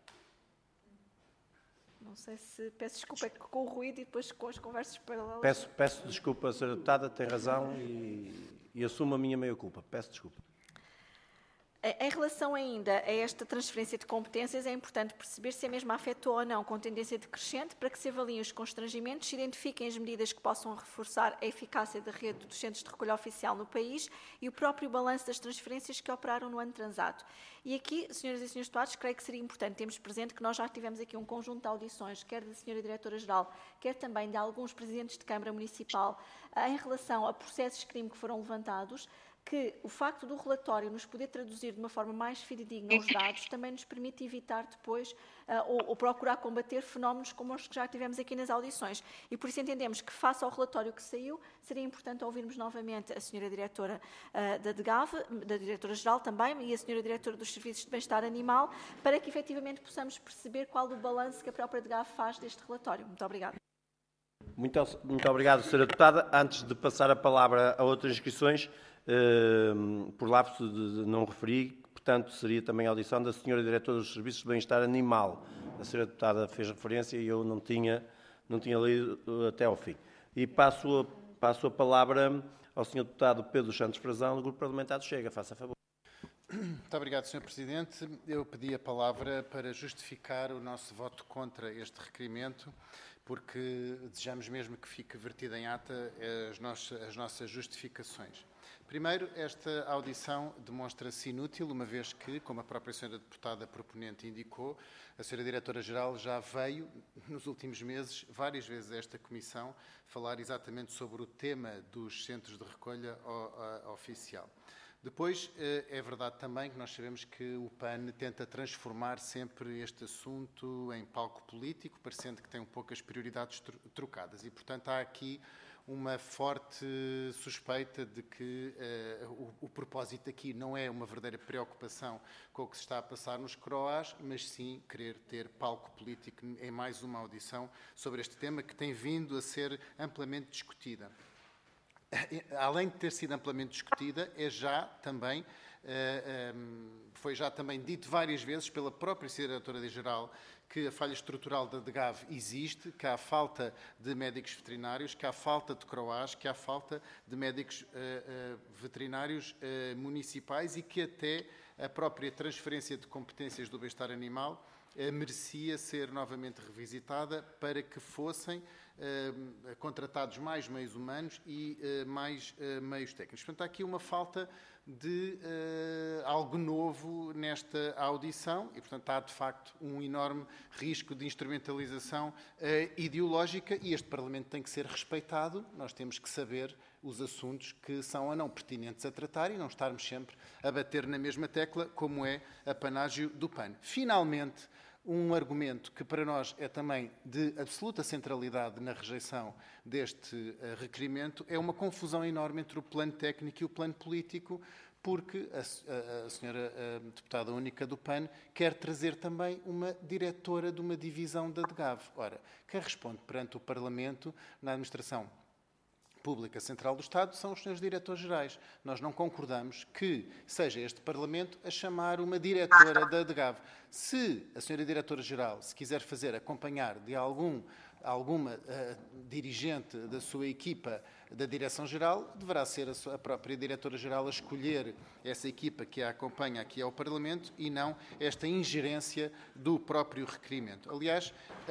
Não sei se... Peço desculpa com o ruído e depois com as conversas paralelas. Peço desculpa, Sra. Deputada, tem razão e assumo a minha meia-culpa. Peço desculpa. Em relação ainda a esta transferência de competências, é importante perceber se a mesma afetou ou não com tendência decrescente, para que se avaliem os constrangimentos, se identifiquem as medidas que possam reforçar a eficácia da rede dos centros de recolha oficial no país e o próprio balanço das transferências que operaram no ano transato. E aqui, senhoras e senhores deputados, creio que seria importante termos presente que nós já tivemos aqui um conjunto de audições, quer da senhora Diretora-Geral, quer também de alguns presidentes de Câmara Municipal, em relação a processos de crime que foram levantados, que o facto do relatório nos poder traduzir de uma forma mais fidedigna os dados também nos permite evitar depois ou procurar combater fenómenos como os que já tivemos aqui nas audições. E por isso entendemos que, face ao relatório que saiu, seria importante ouvirmos novamente a senhora Diretora da DGAV, da Diretora-Geral também, e a senhora Diretora dos Serviços de Bem-Estar Animal, para que efetivamente possamos perceber qual o balanço que a própria DGAV faz deste relatório. Muito obrigada. Muito obrigado, Sra. Deputada. Antes de passar a palavra a outras inscrições, por lapso de não referir, portanto, seria também a audição da senhora Diretora dos Serviços de Bem-Estar Animal. A senhora Deputada fez referência e eu não tinha lido até ao fim. E passo a palavra ao senhor Deputado Pedro Santos Frazão, do Grupo Parlamentar do Chega. Faça a favor. Muito obrigado, Sr. Presidente. Eu pedi a palavra para justificar o nosso voto contra este requerimento, porque desejamos mesmo que fique vertida em ata as nossas justificações. Primeiro, esta audição demonstra-se inútil, uma vez que, como a própria senhora deputada proponente indicou, a senhora Diretora-Geral já veio, nos últimos meses, várias vezes a esta Comissão, falar exatamente sobre o tema dos centros de recolha oficial. Depois, é verdade também que nós sabemos que o PAN tenta transformar sempre este assunto em palco político, parecendo que tem um pouco as prioridades trocadas. E, portanto, há aqui uma forte suspeita de que o propósito aqui não é uma verdadeira preocupação com o que se está a passar nos CROAs, mas sim querer ter palco político em mais uma audição sobre este tema que tem vindo a ser amplamente discutida. Além de ter sido amplamente discutida, foi já também dito várias vezes pela própria Diretora-Geral que a falha estrutural da DGAV existe, que há falta de médicos veterinários, que há falta de CROAs, que há falta de médicos veterinários municipais e que até a própria transferência de competências do bem-estar animal merecia ser novamente revisitada para que fossem contratados mais meios humanos e mais meios técnicos. Portanto, há aqui uma falta de algo novo nesta audição e, portanto, há de facto um enorme risco de instrumentalização ideológica e este Parlamento tem que ser respeitado. Nós temos que saber os assuntos que são ou não pertinentes a tratar e não estarmos sempre a bater na mesma tecla, como é apanágio do PAN. Finalmente, um argumento que para nós é também de absoluta centralidade na rejeição deste requerimento é uma confusão enorme entre o plano técnico e o plano político, porque a senhora deputada única do PAN quer trazer também uma diretora de uma divisão da DGAV. Ora, quem responde perante o Parlamento na administração Pública Central do Estado são os senhores diretores-gerais. Nós não concordamos que seja este Parlamento a chamar uma diretora da DGAV. Se a senhora diretora-geral se quiser fazer acompanhar de alguma dirigente da sua equipa da Direção-Geral, deverá ser a própria Diretora-Geral a escolher essa equipa que a acompanha aqui ao Parlamento e não esta ingerência do próprio requerimento. Aliás,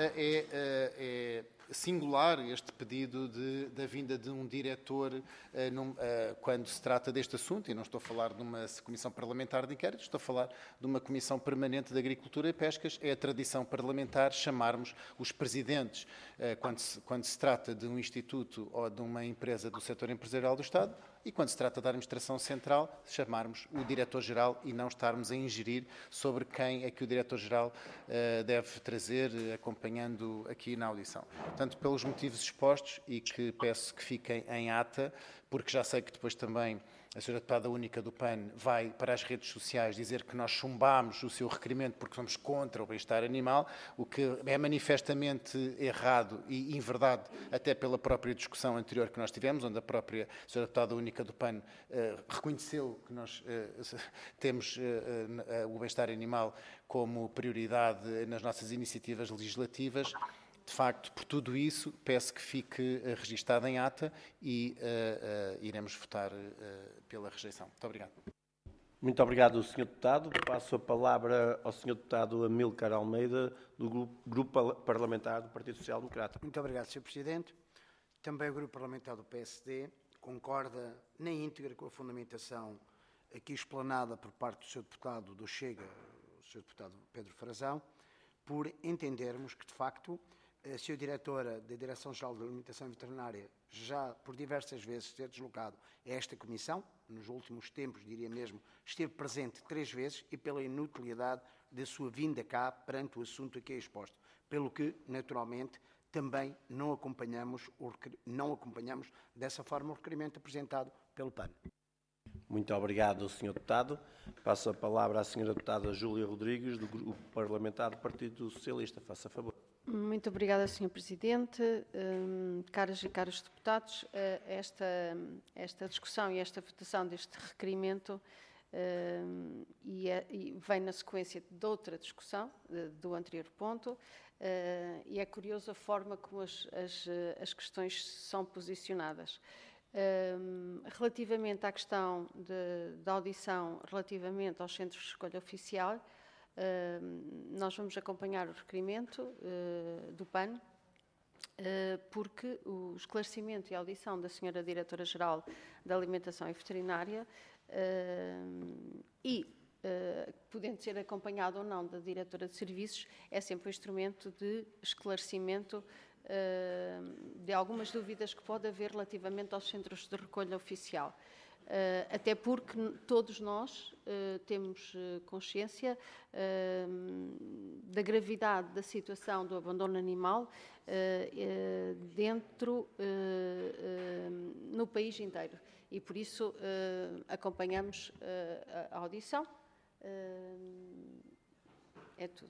é singular este pedido da vinda de um diretor quando se trata deste assunto, e não estou a falar de uma comissão parlamentar de inquérito, estou a falar de uma comissão permanente de Agricultura e Pescas. É a tradição parlamentar chamarmos os presidentes, quando se trata de um instituto ou de uma empresa do setor empresarial do Estado, e quando se trata da administração central, chamarmos o diretor-geral e não estarmos a ingerir sobre quem é que o diretor-geral deve trazer, acompanhando aqui na audição. Portanto, pelos motivos expostos e que peço que fiquem em ata, porque já sei que depois também a senhora deputada única do PAN vai para as redes sociais dizer que nós chumbámos o seu requerimento porque somos contra o bem-estar animal, o que é manifestamente errado e inverdade, até pela própria discussão anterior que nós tivemos, onde a própria senhora deputada única do PAN reconheceu que nós temos o bem-estar animal como prioridade nas nossas iniciativas legislativas. De facto, por tudo isso, peço que fique registado em ata e iremos votar pela rejeição. Muito obrigado. Muito obrigado, Sr. Deputado. Passo a palavra ao Sr. Deputado Amílcar Almeida, do Grupo Parlamentar do Partido Social Democrata. Muito obrigado, Sr. Presidente. Também o Grupo Parlamentar do PSD concorda na íntegra com a fundamentação aqui explanada por parte do Sr. Deputado do Chega, o Sr. Deputado Pedro Frazão, por entendermos que, de facto, a Sra. Diretora da Direção-Geral da Alimentação Veterinária já por diversas vezes ter deslocado a esta Comissão, nos últimos tempos, diria mesmo, esteve presente 3 vezes e pela inutilidade da sua vinda cá perante o assunto aqui exposto, pelo que, naturalmente, também não acompanhamos dessa forma o requerimento apresentado pelo PAN. Muito obrigado, Sr. Deputado. Passo a palavra à Sra. Deputada Júlia Rodrigues, do Grupo Parlamentar do Partido Socialista. Faça favor. Muito obrigada, Sr. Presidente. Caras e caros deputados, esta discussão e esta votação deste requerimento vem na sequência de outra discussão do anterior ponto e é curioso a forma como as questões são posicionadas. Relativamente à questão da audição relativamente aos centros de escolha oficial, nós vamos acompanhar o requerimento do PAN, porque o esclarecimento e a audição da Sra. Diretora-Geral da Alimentação e Veterinária podendo ser acompanhado ou não da Diretora de Serviços, é sempre um instrumento de esclarecimento de algumas dúvidas que pode haver relativamente aos centros de recolha oficial. Até porque todos nós temos consciência da gravidade da situação do abandono animal no país inteiro. E por isso acompanhamos a audição. É tudo.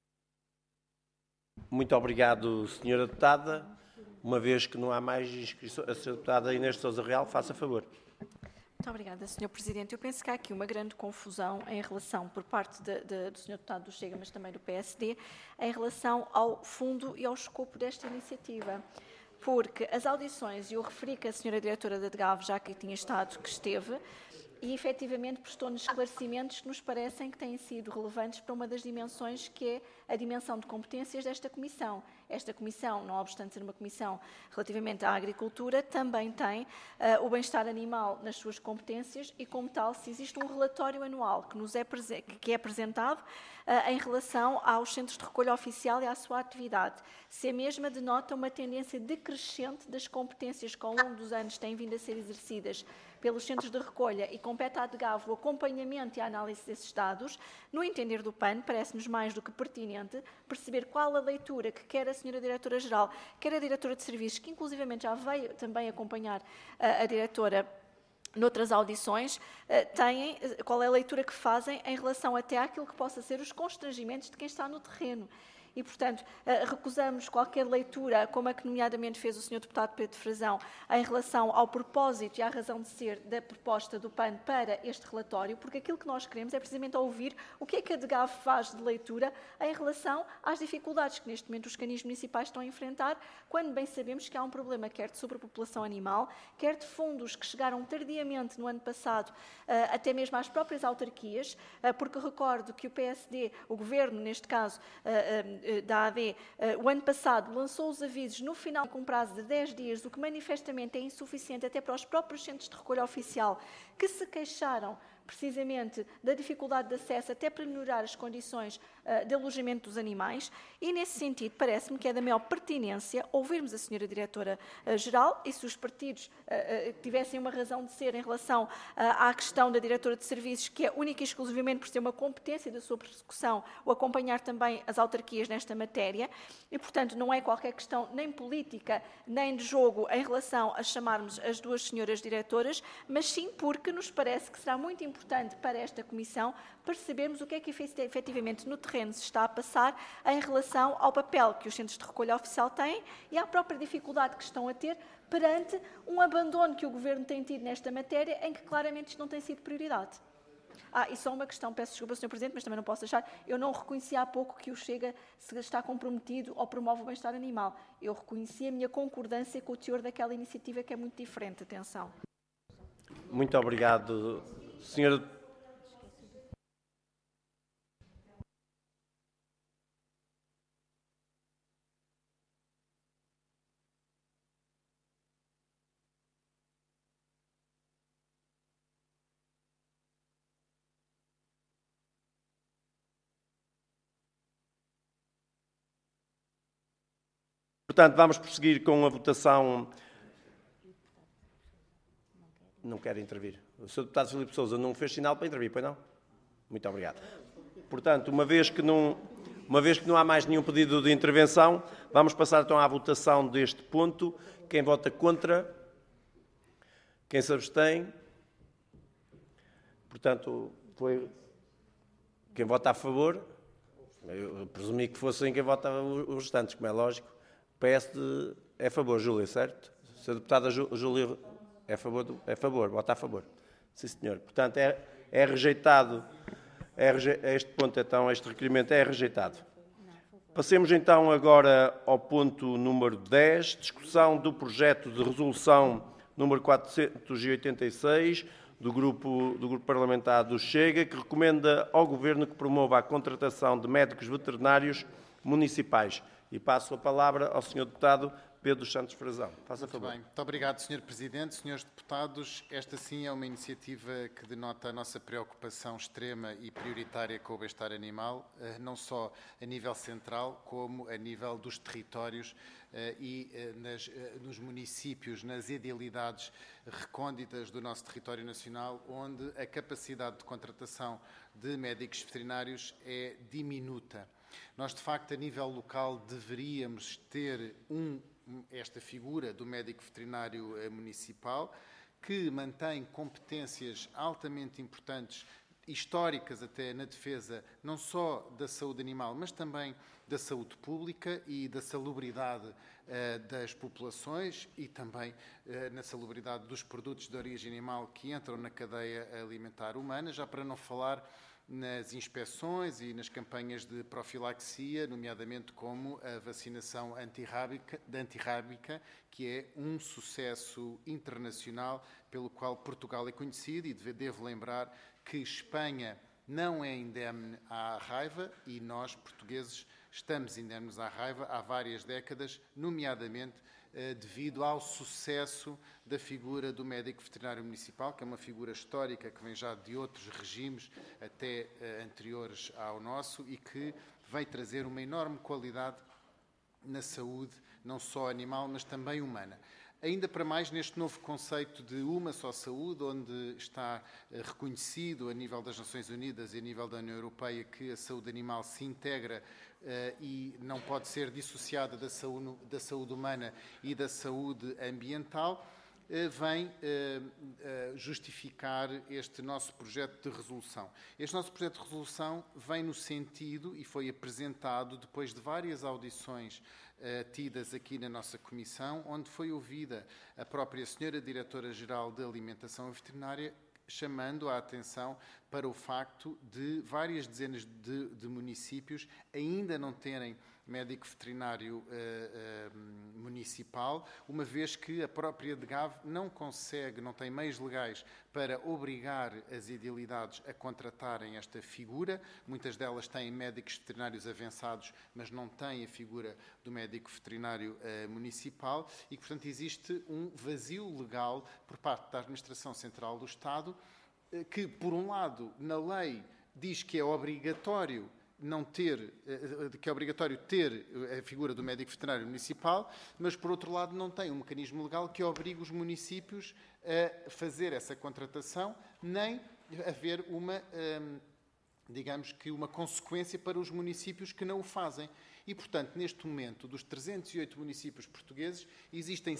Muito obrigado, Sra. Deputada. Uma vez que não há mais inscrições, a Sra. Deputada Inês de Sousa Real, faça favor. Muito obrigada, Sr. Presidente. Eu penso que há aqui uma grande confusão em relação, por parte do Sr. Deputado do Chega, mas também do PSD, em relação ao fundo e ao escopo desta iniciativa. Porque as audições, e eu referi que a Sra. Diretora da DGAV, já que tinha estado, que esteve, e efetivamente prestou-nos esclarecimentos que nos parecem que têm sido relevantes para uma das dimensões, que é a dimensão de competências desta Comissão. Esta Comissão, não obstante ser uma Comissão relativamente à agricultura, também tem o bem-estar animal nas suas competências e, como tal, se existe um relatório anual que é apresentado em relação aos centros de recolha oficial e à sua atividade, se a mesma denota uma tendência decrescente das competências que ao longo dos anos têm vindo a ser exercidas pelos centros de recolha e compete à DGAV o acompanhamento e a análise desses dados, no entender do PAN, parece-nos mais do que pertinente perceber qual a leitura que quer a Sra. Diretora-Geral, quer a Diretora de Serviços, que inclusivamente já veio também acompanhar a Diretora noutras audições, têm, qual é a leitura que fazem em relação até àquilo que possa ser os constrangimentos de quem está no terreno. E, portanto, recusamos qualquer leitura, como a que nomeadamente fez o Sr. Deputado Pedro Frazão, em relação ao propósito e à razão de ser da proposta do PAN para este relatório, porque aquilo que nós queremos é precisamente ouvir o que é que a DGAV faz de leitura em relação às dificuldades que neste momento os canis municipais estão a enfrentar, quando bem sabemos que há um problema quer de sobrepopulação animal, quer de fundos que chegaram tardiamente no ano passado, até mesmo às próprias autarquias, porque recordo que o PSD, o Governo, neste caso, da AD, o ano passado, lançou os avisos no final com um prazo de 10 dias, o que manifestamente é insuficiente até para os próprios centros de recolha oficial, que se queixaram precisamente da dificuldade de acesso até para melhorar as condições de alojamento dos animais, e nesse sentido parece-me que é da maior pertinência ouvirmos a Sra. Diretora-Geral, e se os partidos tivessem uma razão de ser em relação à questão da Diretora de Serviços, que é única e exclusivamente por ser uma competência da sua persecução, o acompanhar também as autarquias nesta matéria, e portanto não é qualquer questão nem política, nem de jogo em relação a chamarmos as duas senhoras diretoras, mas sim porque nos parece que será muito importante para esta Comissão percebermos o que é que efetivamente no terreno se está a passar em relação ao papel que os centros de recolha oficial têm e à própria dificuldade que estão a ter perante um abandono que o Governo tem tido nesta matéria, em que claramente isto não tem sido prioridade. E só uma questão, peço desculpa, Sr. Presidente, mas também não posso deixar. Eu não reconheci há pouco que o Chega se está comprometido ou promove o bem-estar animal. Eu reconheci a minha concordância com o teor daquela iniciativa, que é muito diferente. Atenção. Muito obrigado, Sra. Portanto, vamos prosseguir com a votação. Não quer intervir. O Sr. Deputado Filipe Sousa não fez sinal para intervir, pois não? Muito obrigado. Portanto, uma vez que não há mais nenhum pedido de intervenção, vamos passar então à votação deste ponto. Quem vota contra? Quem se abstém? Portanto, quem vota a favor? Eu presumi que fossem quem vota os restantes, como é lógico. O PSD é a favor, Júlia, certo? Sra. Deputada Júlia é a favor, vota a favor. Sim, senhor. Portanto, é rejeitado. Este ponto, então, este requerimento é rejeitado. Passemos então agora ao ponto número 10, discussão do projeto de resolução número 486 do Grupo Parlamentar do Chega, que recomenda ao Governo que promova a contratação de médicos veterinários municipais. E passo a palavra ao Sr. Deputado Pedro Santos Frazão. Faça favor. Muito bem. Muito obrigado, Sr. Presidente. Senhores deputados, esta sim é uma iniciativa que denota a nossa preocupação extrema e prioritária com o bem-estar animal, não só a nível central, como a nível dos territórios e nos municípios, nas edilidades recônditas do nosso território nacional, onde a capacidade de contratação de médicos veterinários é diminuta. Nós, de facto, a nível local, deveríamos ter esta figura do médico veterinário municipal, que mantém competências altamente importantes, históricas até na defesa, não só da saúde animal, mas também da saúde pública e da salubridade das populações e também na salubridade dos produtos de origem animal que entram na cadeia alimentar humana, já para não falar nas inspeções e nas campanhas de profilaxia, nomeadamente como a vacinação antirrábica, que é um sucesso internacional pelo qual Portugal é conhecido, e devo lembrar que Espanha não é indemne à raiva e nós, portugueses, estamos indemnes à raiva há várias décadas, nomeadamente devido ao sucesso da figura do médico veterinário municipal, que é uma figura histórica que vem já de outros regimes até anteriores ao nosso e que vem trazer uma enorme qualidade na saúde, não só animal, mas também humana. Ainda para mais neste novo conceito de uma só saúde, onde está reconhecido a nível das Nações Unidas e a nível da União Europeia que a saúde animal se integra e não pode ser dissociada da saúde humana e da saúde ambiental, vem justificar este nosso projeto de resolução. Este nosso projeto de resolução vem no sentido, e foi apresentado depois de várias audições tidas aqui na nossa comissão, onde foi ouvida a própria senhora Diretora-Geral de Alimentação Veterinária, chamando a atenção para o facto de várias dezenas de municípios ainda não terem médico veterinário municipal, uma vez que a própria DGAV não tem meios legais para obrigar as edilidades a contratarem esta figura. Muitas delas têm médicos veterinários avançados, mas não têm a figura do médico veterinário municipal e, portanto, existe um vazio legal por parte da Administração Central do Estado que, por um lado, na lei diz que é obrigatório ter a figura do médico veterinário municipal, mas, por outro lado, não tem um mecanismo legal que obrigue os municípios a fazer essa contratação, nem haver uma consequência para os municípios que não o fazem. E, portanto, neste momento, dos 308 municípios portugueses, existem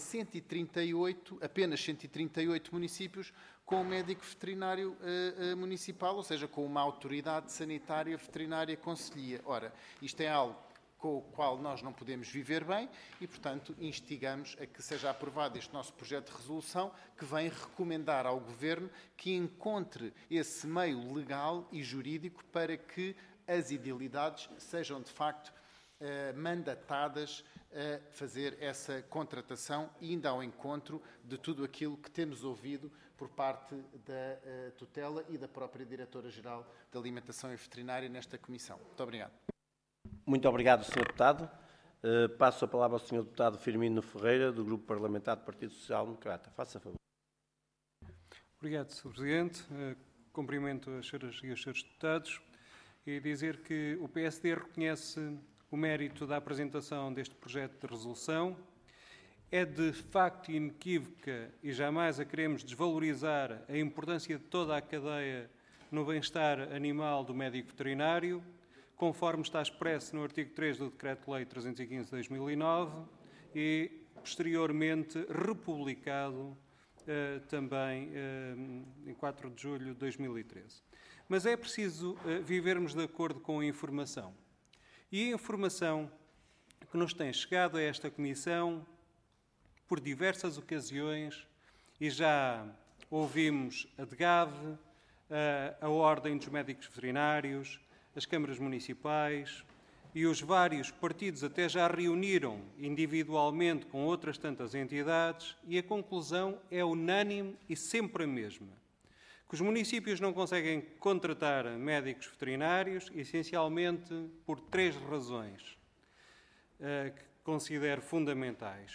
apenas 138 municípios com médico veterinário municipal, ou seja, com uma autoridade sanitária veterinária concelhia. Ora, isto é algo com o qual nós não podemos viver bem e, portanto, instigamos a que seja aprovado este nosso projeto de resolução que vem recomendar ao Governo que encontre esse meio legal e jurídico para que as edilidades sejam, de facto, mandatadas a fazer essa contratação, indo ao encontro de tudo aquilo que temos ouvido por parte da tutela e da própria Diretora-Geral de Alimentação e Veterinária nesta Comissão. Muito obrigado. Muito obrigado, Sr. Deputado. Passo a palavra ao Sr. Deputado Firmino Ferreira, do Grupo Parlamentar do Partido Social Democrata. Faça favor. Obrigado, Sr. Presidente. Cumprimento as senhoras e os senhores deputados e dizer que o PSD reconhece o mérito da apresentação deste projeto de resolução. É de facto inequívoca e jamais a queremos desvalorizar a importância de toda a cadeia no bem-estar animal do médico veterinário, conforme está expresso no artigo 3 do Decreto-Lei 315 de 2009 e posteriormente republicado também em 4 de julho de 2013. Mas é preciso vivermos de acordo com a informação. E a informação que nos tem chegado a esta Comissão por diversas ocasiões, e já ouvimos a DGAV, a Ordem dos Médicos Veterinários, as câmaras municipais e os vários partidos até já reuniram individualmente com outras tantas entidades e a conclusão é unânime e sempre a mesma. Que os municípios não conseguem contratar médicos veterinários, essencialmente por 3 razões que considero fundamentais.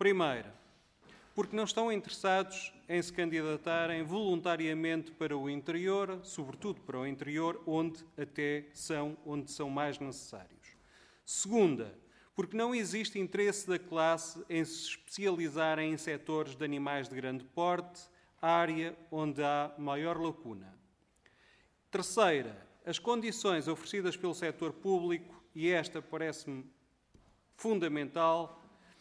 Primeira, porque não estão interessados em se candidatarem voluntariamente para o interior, sobretudo para o interior, onde são mais necessários. Segunda, porque não existe interesse da classe em se especializarem em setores de animais de grande porte, área onde há maior lacuna. Terceira, as condições oferecidas pelo setor público, e esta parece-me fundamental,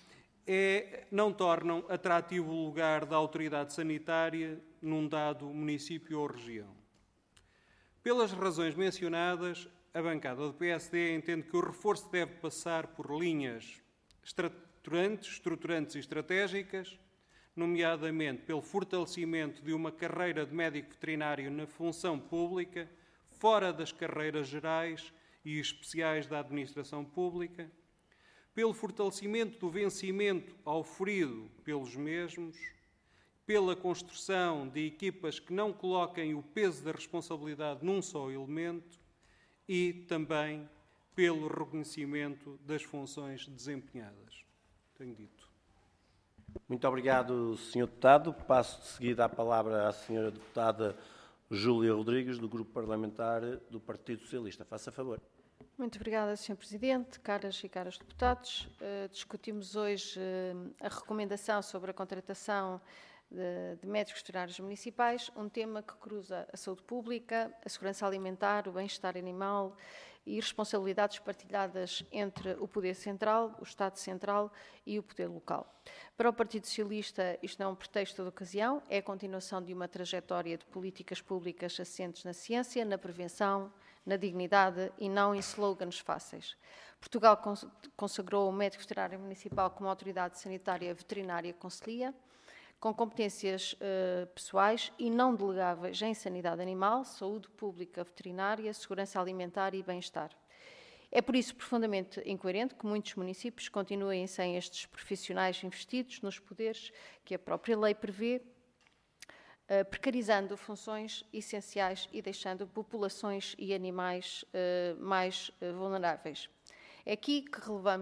não tornam atrativo o lugar da autoridade sanitária num dado município ou região. Pelas razões mencionadas, a bancada do PSD entende que o reforço deve passar por linhas estruturantes e estratégicas, nomeadamente pelo fortalecimento de uma carreira de médico veterinário na função pública, fora das carreiras gerais e especiais da administração pública, pelo fortalecimento do vencimento auferido pelos mesmos, pela construção de equipas que não coloquem o peso da responsabilidade num só elemento e também pelo reconhecimento das funções desempenhadas. Tenho dito. Muito obrigado, Sr. Deputado. Passo de seguida a palavra à Sra. Deputada Júlia Rodrigues, do Grupo Parlamentar do Partido Socialista. Faça favor. Muito obrigada, Sr. Presidente, caras e caros deputados. Discutimos hoje a recomendação sobre a contratação de médicos veterinários municipais, um tema que cruza a saúde pública, a segurança alimentar, o bem-estar animal e responsabilidades partilhadas entre o Poder Central, o Estado Central e o Poder Local. Para o Partido Socialista, isto não é um pretexto de ocasião, é a continuação de uma trajetória de políticas públicas assentes na ciência, na prevenção, na dignidade e não em slogans fáceis. Portugal consagrou o médico veterinário municipal como autoridade sanitária veterinária conselhia, com competências pessoais e não delegáveis em sanidade animal, saúde pública veterinária, segurança alimentar e bem-estar. É por isso profundamente incoerente que muitos municípios continuem sem estes profissionais investidos nos poderes que a própria lei prevê, precarizando funções essenciais e deixando populações e animais mais vulneráveis. É aqui que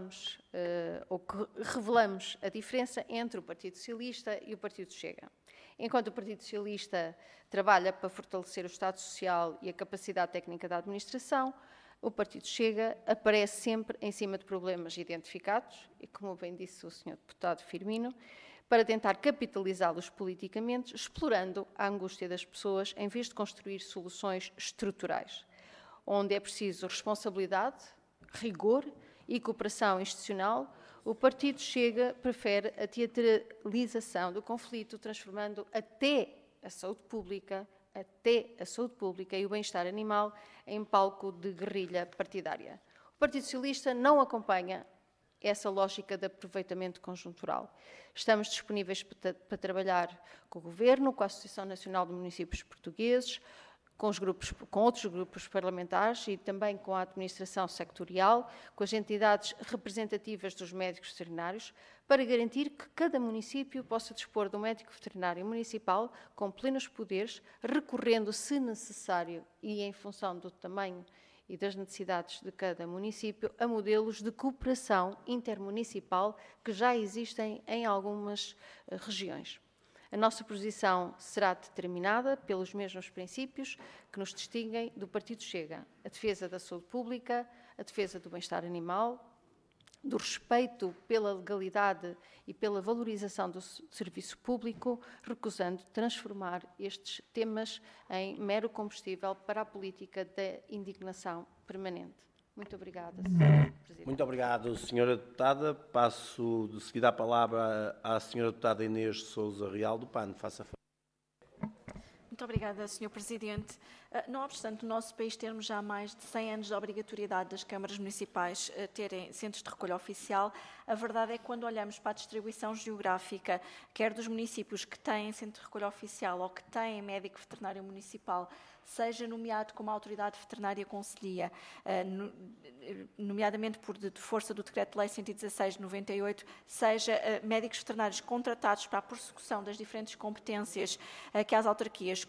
revelamos a diferença entre o Partido Socialista e o Partido Chega. Enquanto o Partido Socialista trabalha para fortalecer o Estado Social e a capacidade técnica da administração, o Partido Chega aparece sempre em cima de problemas identificados, e como bem disse o Sr. Deputado Firmino, para tentar capitalizá-los politicamente, explorando a angústia das pessoas em vez de construir soluções estruturais, onde é preciso responsabilidade, rigor e cooperação institucional. O Partido Chega prefere a teatralização do conflito, transformando até a saúde pública e o bem-estar animal em palco de guerrilha partidária. O Partido Socialista não acompanha essa lógica de aproveitamento conjuntural. Estamos disponíveis para trabalhar com o Governo, com a Associação Nacional de Municípios Portugueses, com outros grupos parlamentares e também com a administração sectorial, com as entidades representativas dos médicos veterinários, para garantir que cada município possa dispor de um médico veterinário municipal com plenos poderes, recorrendo, se necessário, e em função do tamanho e das necessidades de cada município, a modelos de cooperação intermunicipal que já existem em algumas regiões. A nossa posição será determinada pelos mesmos princípios que nos distinguem do Partido Chega: a defesa da saúde pública, a defesa do bem-estar animal, do respeito pela legalidade e pela valorização do serviço público, recusando transformar estes temas em mero combustível para a política da indignação permanente. Muito obrigada, Sr. Presidente. Muito obrigado, Sra. Deputada. Passo de seguida a palavra à Sra. Deputada Inês Sousa Real, do PAN. Faça favor. Muito obrigada, Sr. Presidente. Não obstante o nosso país termos já mais de 100 anos de obrigatoriedade das câmaras municipais terem centros de recolha oficial, a verdade é que quando olhamos para a distribuição geográfica, quer dos municípios que têm centro de recolha oficial ou que têm médico veterinário municipal, seja nomeado como autoridade veterinária conselhia, nomeadamente por força do Decreto-Lei 116 de 98, seja médicos veterinários contratados para a prossecução das diferentes competências que as autarquias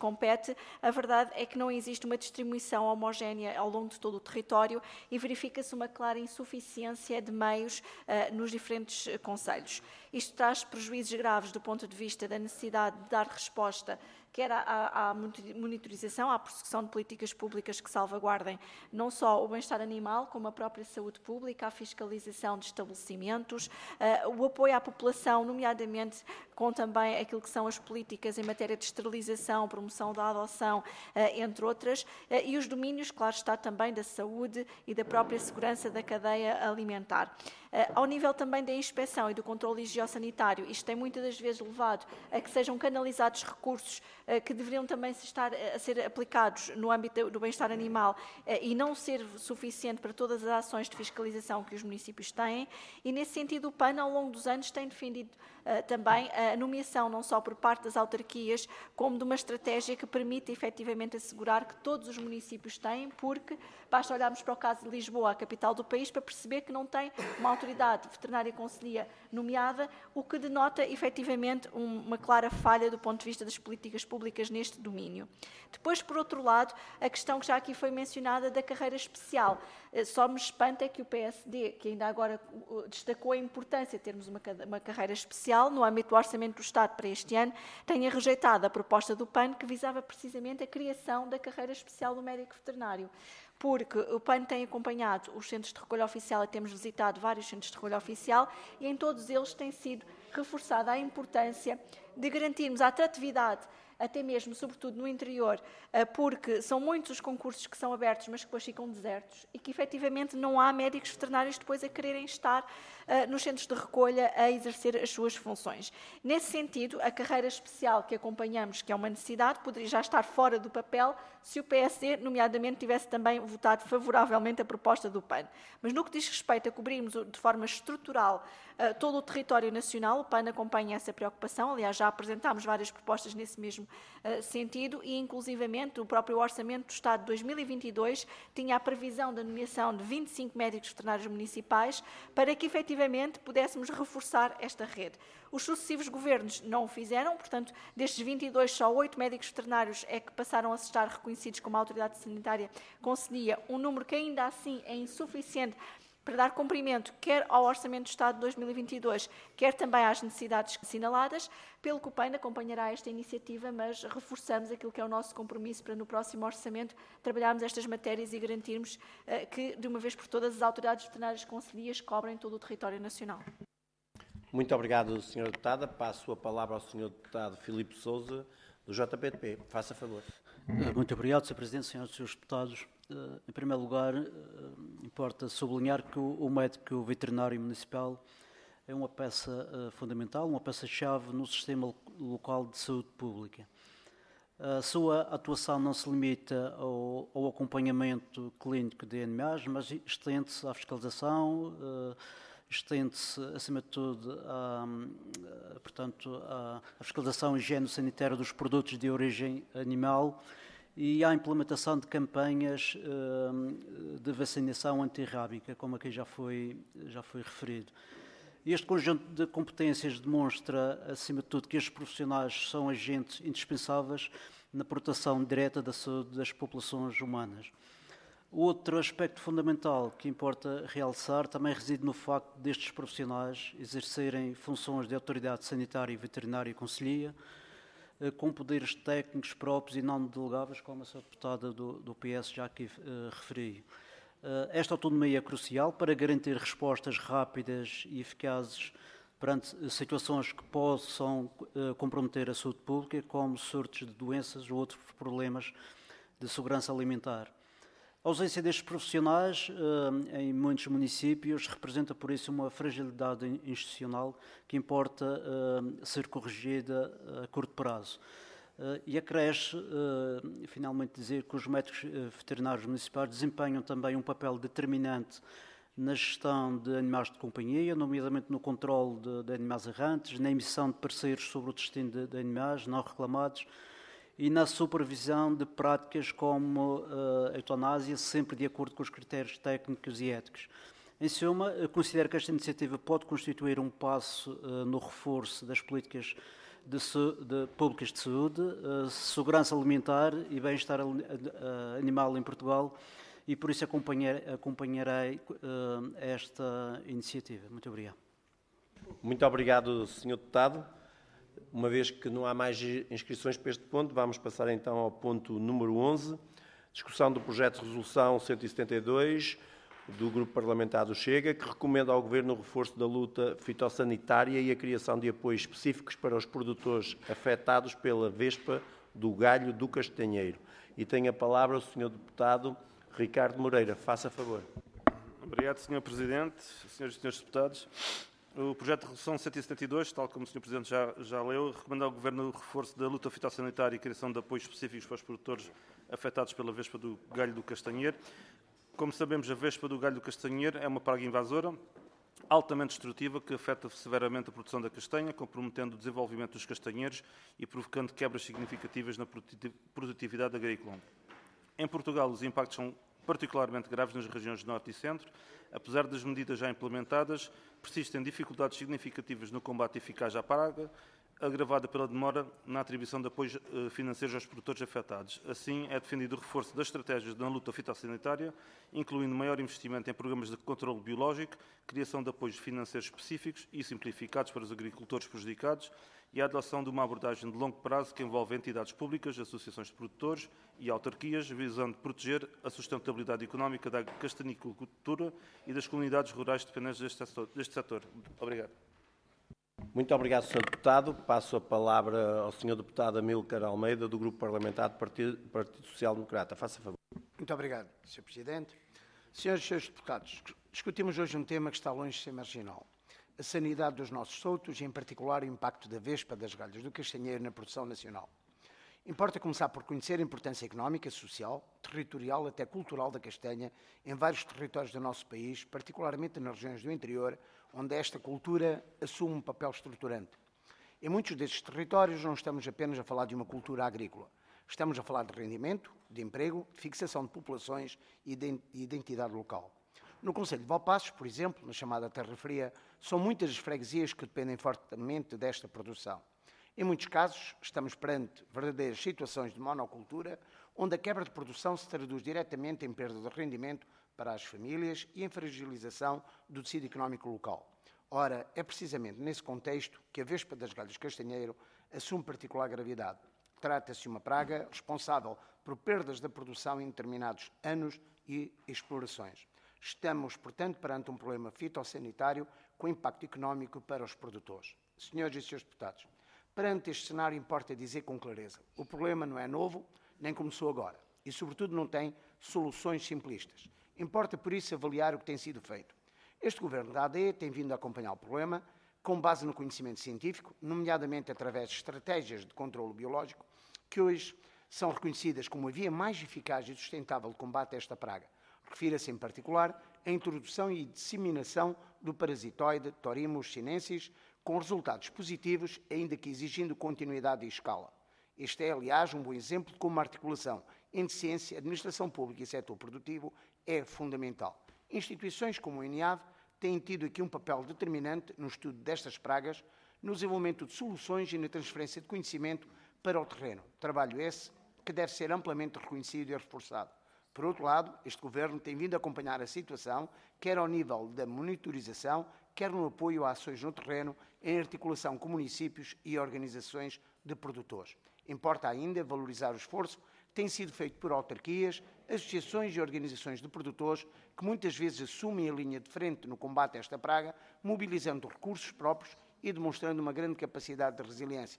compete, a verdade é que não existe uma distribuição homogénea ao longo de todo o território e verifica-se uma clara insuficiência de meios nos diferentes concelhos. Isto traz prejuízos graves do ponto de vista da necessidade de dar resposta quer à monitorização, à prossecução de políticas públicas que salvaguardem não só o bem-estar animal, como a própria saúde pública, a fiscalização de estabelecimentos, o apoio à população, nomeadamente com também aquilo que são as políticas em matéria de esterilização, promoção da adoção, entre outras, e os domínios, claro está, também da saúde e da própria segurança da cadeia alimentar. Ao nível também da inspeção e do controle higiosanitário, isto tem muitas das vezes levado a que sejam canalizados recursos que deveriam também estar a ser aplicados no âmbito do bem-estar animal e não ser suficiente para todas as ações de fiscalização que os municípios têm, e nesse sentido o PAN ao longo dos anos tem defendido também a nomeação não só por parte das autarquias, como de uma estratégia que permita efetivamente assegurar que todos os municípios têm, porque basta olharmos para o caso de Lisboa, a capital do país, para perceber que não tem uma autoridade veterinária conselhia nomeada, o que denota efetivamente uma clara falha do ponto de vista das políticas públicas neste domínio. Depois, por outro lado, a questão que já aqui foi mencionada da carreira especial. Só me espanta é que o PSD, que ainda agora destacou a importância de termos uma carreira especial no âmbito do Orçamento do Estado para este ano, tenha rejeitado a proposta do PAN que visava precisamente a criação da carreira especial do médico veterinário. Porque o PAN tem acompanhado os centros de recolha oficial e temos visitado vários centros de recolha oficial e em todos eles tem sido reforçada a importância de garantirmos a atratividade, até mesmo, sobretudo no interior, porque são muitos os concursos que são abertos, mas que depois ficam desertos e que efetivamente não há médicos veterinários depois a quererem estar nos centros de recolha a exercer as suas funções. Nesse sentido, a carreira especial que acompanhamos, que é uma necessidade, poderia já estar fora do papel se o PSD, nomeadamente, tivesse também votado favoravelmente a proposta do PAN. Mas no que diz respeito a cobrirmos de forma estrutural todo o território nacional, o PAN acompanha essa preocupação. Aliás, já apresentámos várias propostas nesse mesmo sentido e, inclusivamente, o próprio Orçamento do Estado de 2022 tinha a previsão da nomeação de 25 médicos veterinários municipais para que, efetivamente, pudéssemos reforçar esta rede. Os sucessivos governos não o fizeram, portanto, destes 22, só 8 médicos veterinários é que passaram a estar reconhecidos como a autoridade sanitária concedia, um número que ainda assim é insuficiente para dar cumprimento quer ao Orçamento do Estado de 2022, quer também às necessidades assinaladas, pelo que o PAN acompanhará esta iniciativa, mas reforçamos aquilo que é o nosso compromisso para no próximo orçamento trabalharmos estas matérias e garantirmos que, de uma vez por todas, as autoridades veterinárias concedidas cobrem todo o território nacional. Muito obrigado, Sra. Deputada. Passo a palavra ao Sr. Deputado Filipe Sousa, do JPP. Faça favor. Muito obrigado, Sr. Presidente, Srs. e Srs. Deputados. Em primeiro lugar, importa sublinhar que o médico veterinário municipal é uma peça fundamental, uma peça-chave no sistema local de saúde pública. A sua atuação não se limita ao acompanhamento clínico de animais, mas estende-se à fiscalização, estende-se, acima de tudo, à fiscalização higieno-sanitária dos produtos de origem animal e à implementação de campanhas de vacinação antirrábica, como aqui já foi referido. Este conjunto de competências demonstra, acima de tudo, que estes profissionais são agentes indispensáveis na proteção direta da saúde das populações humanas. Outro aspecto fundamental que importa realçar também reside no facto destes profissionais exercerem funções de autoridade sanitária e veterinária e conselhia, com poderes técnicos próprios e não delegáveis, como a Sra. Deputada do PS já aqui referiu. Esta autonomia é crucial para garantir respostas rápidas e eficazes perante situações que possam comprometer a saúde pública, como surtos de doenças ou outros problemas de segurança alimentar. A ausência destes profissionais em muitos municípios representa, por isso, uma fragilidade institucional que importa ser corrigida a curto prazo. E acresce, finalmente, dizer que os médicos veterinários municipais desempenham também um papel determinante na gestão de animais de companhia, nomeadamente no controle de animais errantes, na emissão de pareceres sobre o destino de animais não reclamados e na supervisão de práticas como a eutanásia, sempre de acordo com os critérios técnicos e éticos. Em suma, considero que esta iniciativa pode constituir um passo no reforço das políticas públicas de saúde, segurança alimentar e bem-estar animal em Portugal, e por isso acompanharei esta iniciativa. Muito obrigado. Muito obrigado, Sr. Deputado. Uma vez que não há mais inscrições para este ponto, vamos passar então ao ponto número 11, discussão do projeto de resolução 172 do Grupo Parlamentar do Chega, que recomenda ao Governo o reforço da luta fitossanitária e a criação de apoios específicos para os produtores afetados pela vespa do galho do castanheiro. E tem a palavra o Sr. Deputado Ricardo Moreira. Faça favor. Obrigado, Sr. Presidente, Sras. e Srs. Deputados. O projeto de resolução 172, tal como o Sr. Presidente já leu, recomenda ao Governo o reforço da luta fitossanitária e a criação de apoios específicos para os produtores afetados pela vespa do galho do castanheiro. Como sabemos, a vespa do galho do castanheiro é uma praga invasora, altamente destrutiva, que afeta severamente a produção da castanha, comprometendo o desenvolvimento dos castanheiros e provocando quebras significativas na produtividade agrícola. Em Portugal, os impactos são particularmente graves nas regiões Norte e Centro. Apesar das medidas já implementadas, persistem dificuldades significativas no combate eficaz à praga, agravada pela demora na atribuição de apoios financeiros aos produtores afetados. Assim, é defendido o reforço das estratégias na luta fitossanitária, incluindo maior investimento em programas de controle biológico, criação de apoios financeiros específicos e simplificados para os agricultores prejudicados e a adoção de uma abordagem de longo prazo que envolve entidades públicas, associações de produtores e autarquias, visando proteger a sustentabilidade económica da castanicultura e das comunidades rurais dependentes deste setor. Obrigado. Muito obrigado, Sr. Deputado. Passo a palavra ao Sr. Deputado Amílcar Almeida, do Grupo Parlamentar do Partido Social Democrata. Faça favor. Muito obrigado, Sr. Presidente. Senhoras e senhores deputados, discutimos hoje um tema que está longe de ser marginal. A sanidade dos nossos soltos e, em particular, o impacto da vespa das galhas do castanheiro na produção nacional. Importa começar por conhecer a importância económica, social, territorial, até cultural da castanha em vários territórios do nosso país, particularmente nas regiões do interior, onde esta cultura assume um papel estruturante. Em muitos destes territórios não estamos apenas a falar de uma cultura agrícola. Estamos a falar de rendimento, de emprego, de fixação de populações e de identidade local. No concelho de Valpaços, por exemplo, na chamada Terra Fria, são muitas as freguesias que dependem fortemente desta produção. Em muitos casos, estamos perante verdadeiras situações de monocultura, onde a quebra de produção se traduz diretamente em perda de rendimento para as famílias e em fragilização do tecido económico local. Ora, é precisamente nesse contexto que a vespa das galhas castanheiro assume particular gravidade. Trata-se de uma praga responsável por perdas da produção em determinados anos e explorações. Estamos, portanto, perante um problema fitossanitário com impacto económico para os produtores. Senhoras e senhores deputados, perante este cenário importa dizer com clareza, o problema não é novo, nem começou agora, e sobretudo não tem soluções simplistas. Importa, por isso, avaliar o que tem sido feito. Este Governo da AD tem vindo a acompanhar o problema com base no conhecimento científico, nomeadamente através de estratégias de controlo biológico, que hoje são reconhecidas como a via mais eficaz e sustentável de combate a esta praga. Refira-se, em particular, à introdução e disseminação do parasitoide Thorimus sinensis, com resultados positivos, ainda que exigindo continuidade e escala. Este é, aliás, um bom exemplo de como a articulação entre ciência, administração pública e setor produtivo é fundamental. Instituições como o INIAV têm tido aqui um papel determinante no estudo destas pragas, no desenvolvimento de soluções e na transferência de conhecimento para o terreno. Trabalho esse que deve ser amplamente reconhecido e reforçado. Por outro lado, este Governo tem vindo a acompanhar a situação, quer ao nível da monitorização, quer no apoio a ações no terreno, em articulação com municípios e organizações de produtores. Importa ainda valorizar o esforço que tem sido feito por autarquias, associações e organizações de produtores, que muitas vezes assumem a linha de frente no combate a esta praga, mobilizando recursos próprios e demonstrando uma grande capacidade de resiliência.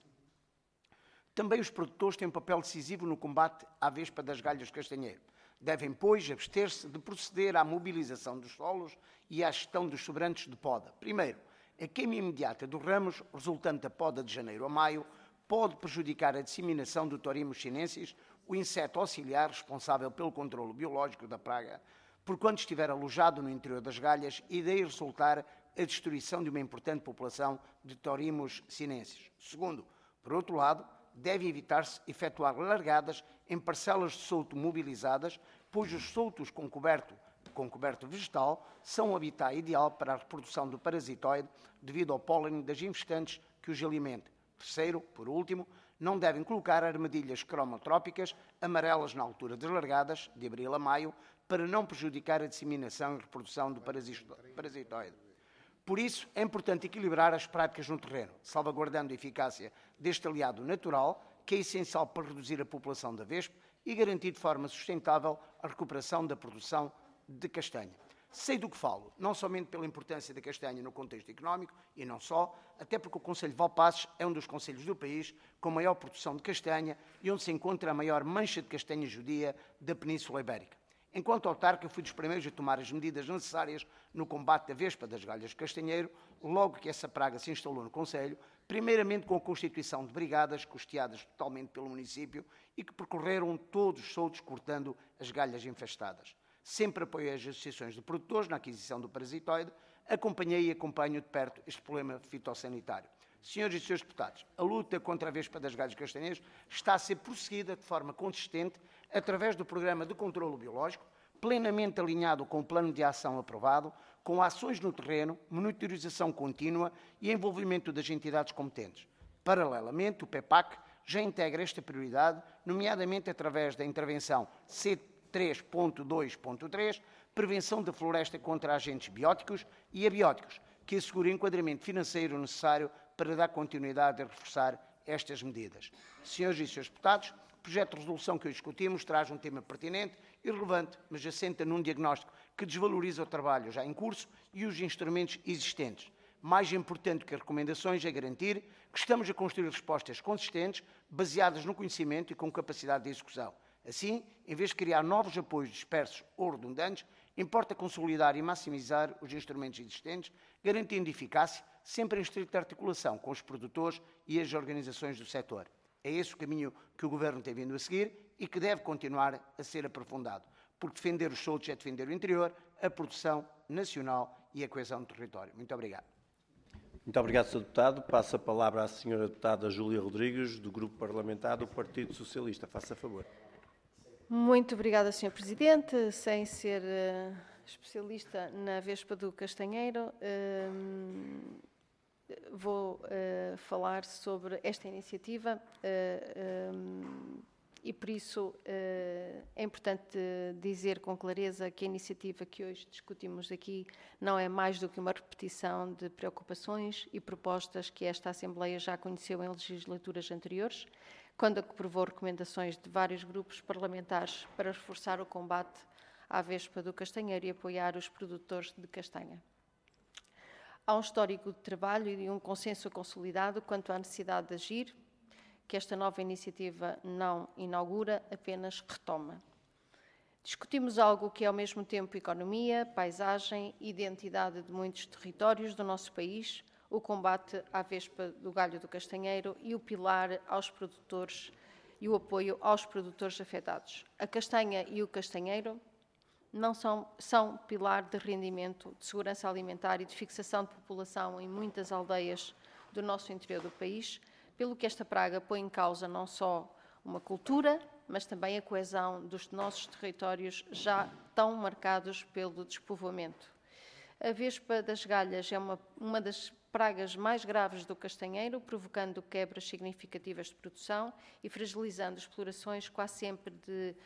Também os produtores têm um papel decisivo no combate à vespa das galhas castanheiro. Devem, pois, abster-se de proceder à mobilização dos solos e à gestão dos sobrantes de poda. Primeiro, a queima imediata dos ramos, resultante da poda de janeiro a maio, pode prejudicar a disseminação do Thorimus sinensis, o inseto auxiliar responsável pelo controlo biológico da praga, porquanto estiver alojado no interior das galhas e daí resultar a destruição de uma importante população de Thorimus sinensis. Segundo, por outro lado, deve evitar-se efetuar largadas em parcelas de solto mobilizadas, pois os soltos com coberto vegetal são o habitat ideal para a reprodução do parasitoide devido ao pólen das infestantes que os alimentam. Terceiro, por último, não devem colocar armadilhas cromotrópicas amarelas na altura das largadas, de abril a maio, para não prejudicar a disseminação e reprodução do parasitoide. Por isso, é importante equilibrar as práticas no terreno, salvaguardando a eficácia deste aliado natural, que é essencial para reduzir a população da vespa e garantir de forma sustentável a recuperação da produção de castanha. Sei do que falo, não somente pela importância da castanha no contexto económico, e não só, até porque o Concelho de Valpaços é um dos concelhos do país com maior produção de castanha e onde se encontra a maior mancha de castanha judia da Península Ibérica. Enquanto autarca, fui dos primeiros a tomar as medidas necessárias no combate da vespa das galhas de castanheiro, logo que essa praga se instalou no Concelho, primeiramente com a constituição de brigadas custeadas totalmente pelo município e que percorreram todos soltos cortando as galhas infestadas. Sempre apoiei as associações de produtores na aquisição do parasitoide, acompanhei e acompanho de perto este problema fitossanitário. Senhores e senhores deputados, a luta contra a vespa das galhas castanheiras está a ser prosseguida de forma consistente através do Programa de Controlo Biológico, plenamente alinhado com o plano de ação aprovado, com ações no terreno, monitorização contínua e envolvimento das entidades competentes. Paralelamente, o PEPAC já integra esta prioridade, nomeadamente através da intervenção C3.2.3, prevenção da floresta contra agentes bióticos e abióticos, que assegura o enquadramento financeiro necessário para dar continuidade a reforçar estas medidas. Senhores e senhores deputados, o projeto de resolução que hoje discutimos traz um tema pertinente e relevante, mas assenta num diagnóstico que desvaloriza o trabalho já em curso e os instrumentos existentes. Mais importante que as recomendações é garantir que estamos a construir respostas consistentes, baseadas no conhecimento e com capacidade de execução. Assim, em vez de criar novos apoios dispersos ou redundantes, importa consolidar e maximizar os instrumentos existentes, garantindo eficácia, sempre em estrita articulação com os produtores e as organizações do setor. É esse o caminho que o Governo tem vindo a seguir e que deve continuar a ser aprofundado, porque defender os soltos é defender o interior, a produção nacional e a coesão do território. Muito obrigado. Muito obrigado, Sr. Deputado. Passo a palavra à Sra. Deputada Júlia Rodrigues, do Grupo Parlamentar do Partido Socialista. Faça favor. Muito obrigada, Sr. Presidente. Sem ser especialista na vespa do castanheiro, vou falar sobre esta iniciativa e, por isso, é importante dizer com clareza que a iniciativa que hoje discutimos aqui não é mais do que uma repetição de preocupações e propostas que esta Assembleia já conheceu em legislaturas anteriores, quando aprovou recomendações de vários grupos parlamentares para reforçar o combate à vespa do castanheiro e apoiar os produtores de castanha. Há um histórico de trabalho e um consenso consolidado quanto à necessidade de agir, que esta nova iniciativa não inaugura, apenas retoma. Discutimos algo que é ao mesmo tempo economia, paisagem e identidade de muitos territórios do nosso país, o combate à vespa do galho do castanheiro e o pilar aos produtores e o apoio aos produtores afetados. A castanha e o castanheiro não são pilar de rendimento, de segurança alimentar e de fixação de população em muitas aldeias do nosso interior do país, pelo que esta praga põe em causa não só uma cultura, mas também a coesão dos nossos territórios já tão marcados pelo despovoamento. A vespa das galhas é uma das pragas mais graves do castanheiro, provocando quebras significativas de produção e fragilizando explorações quase sempre de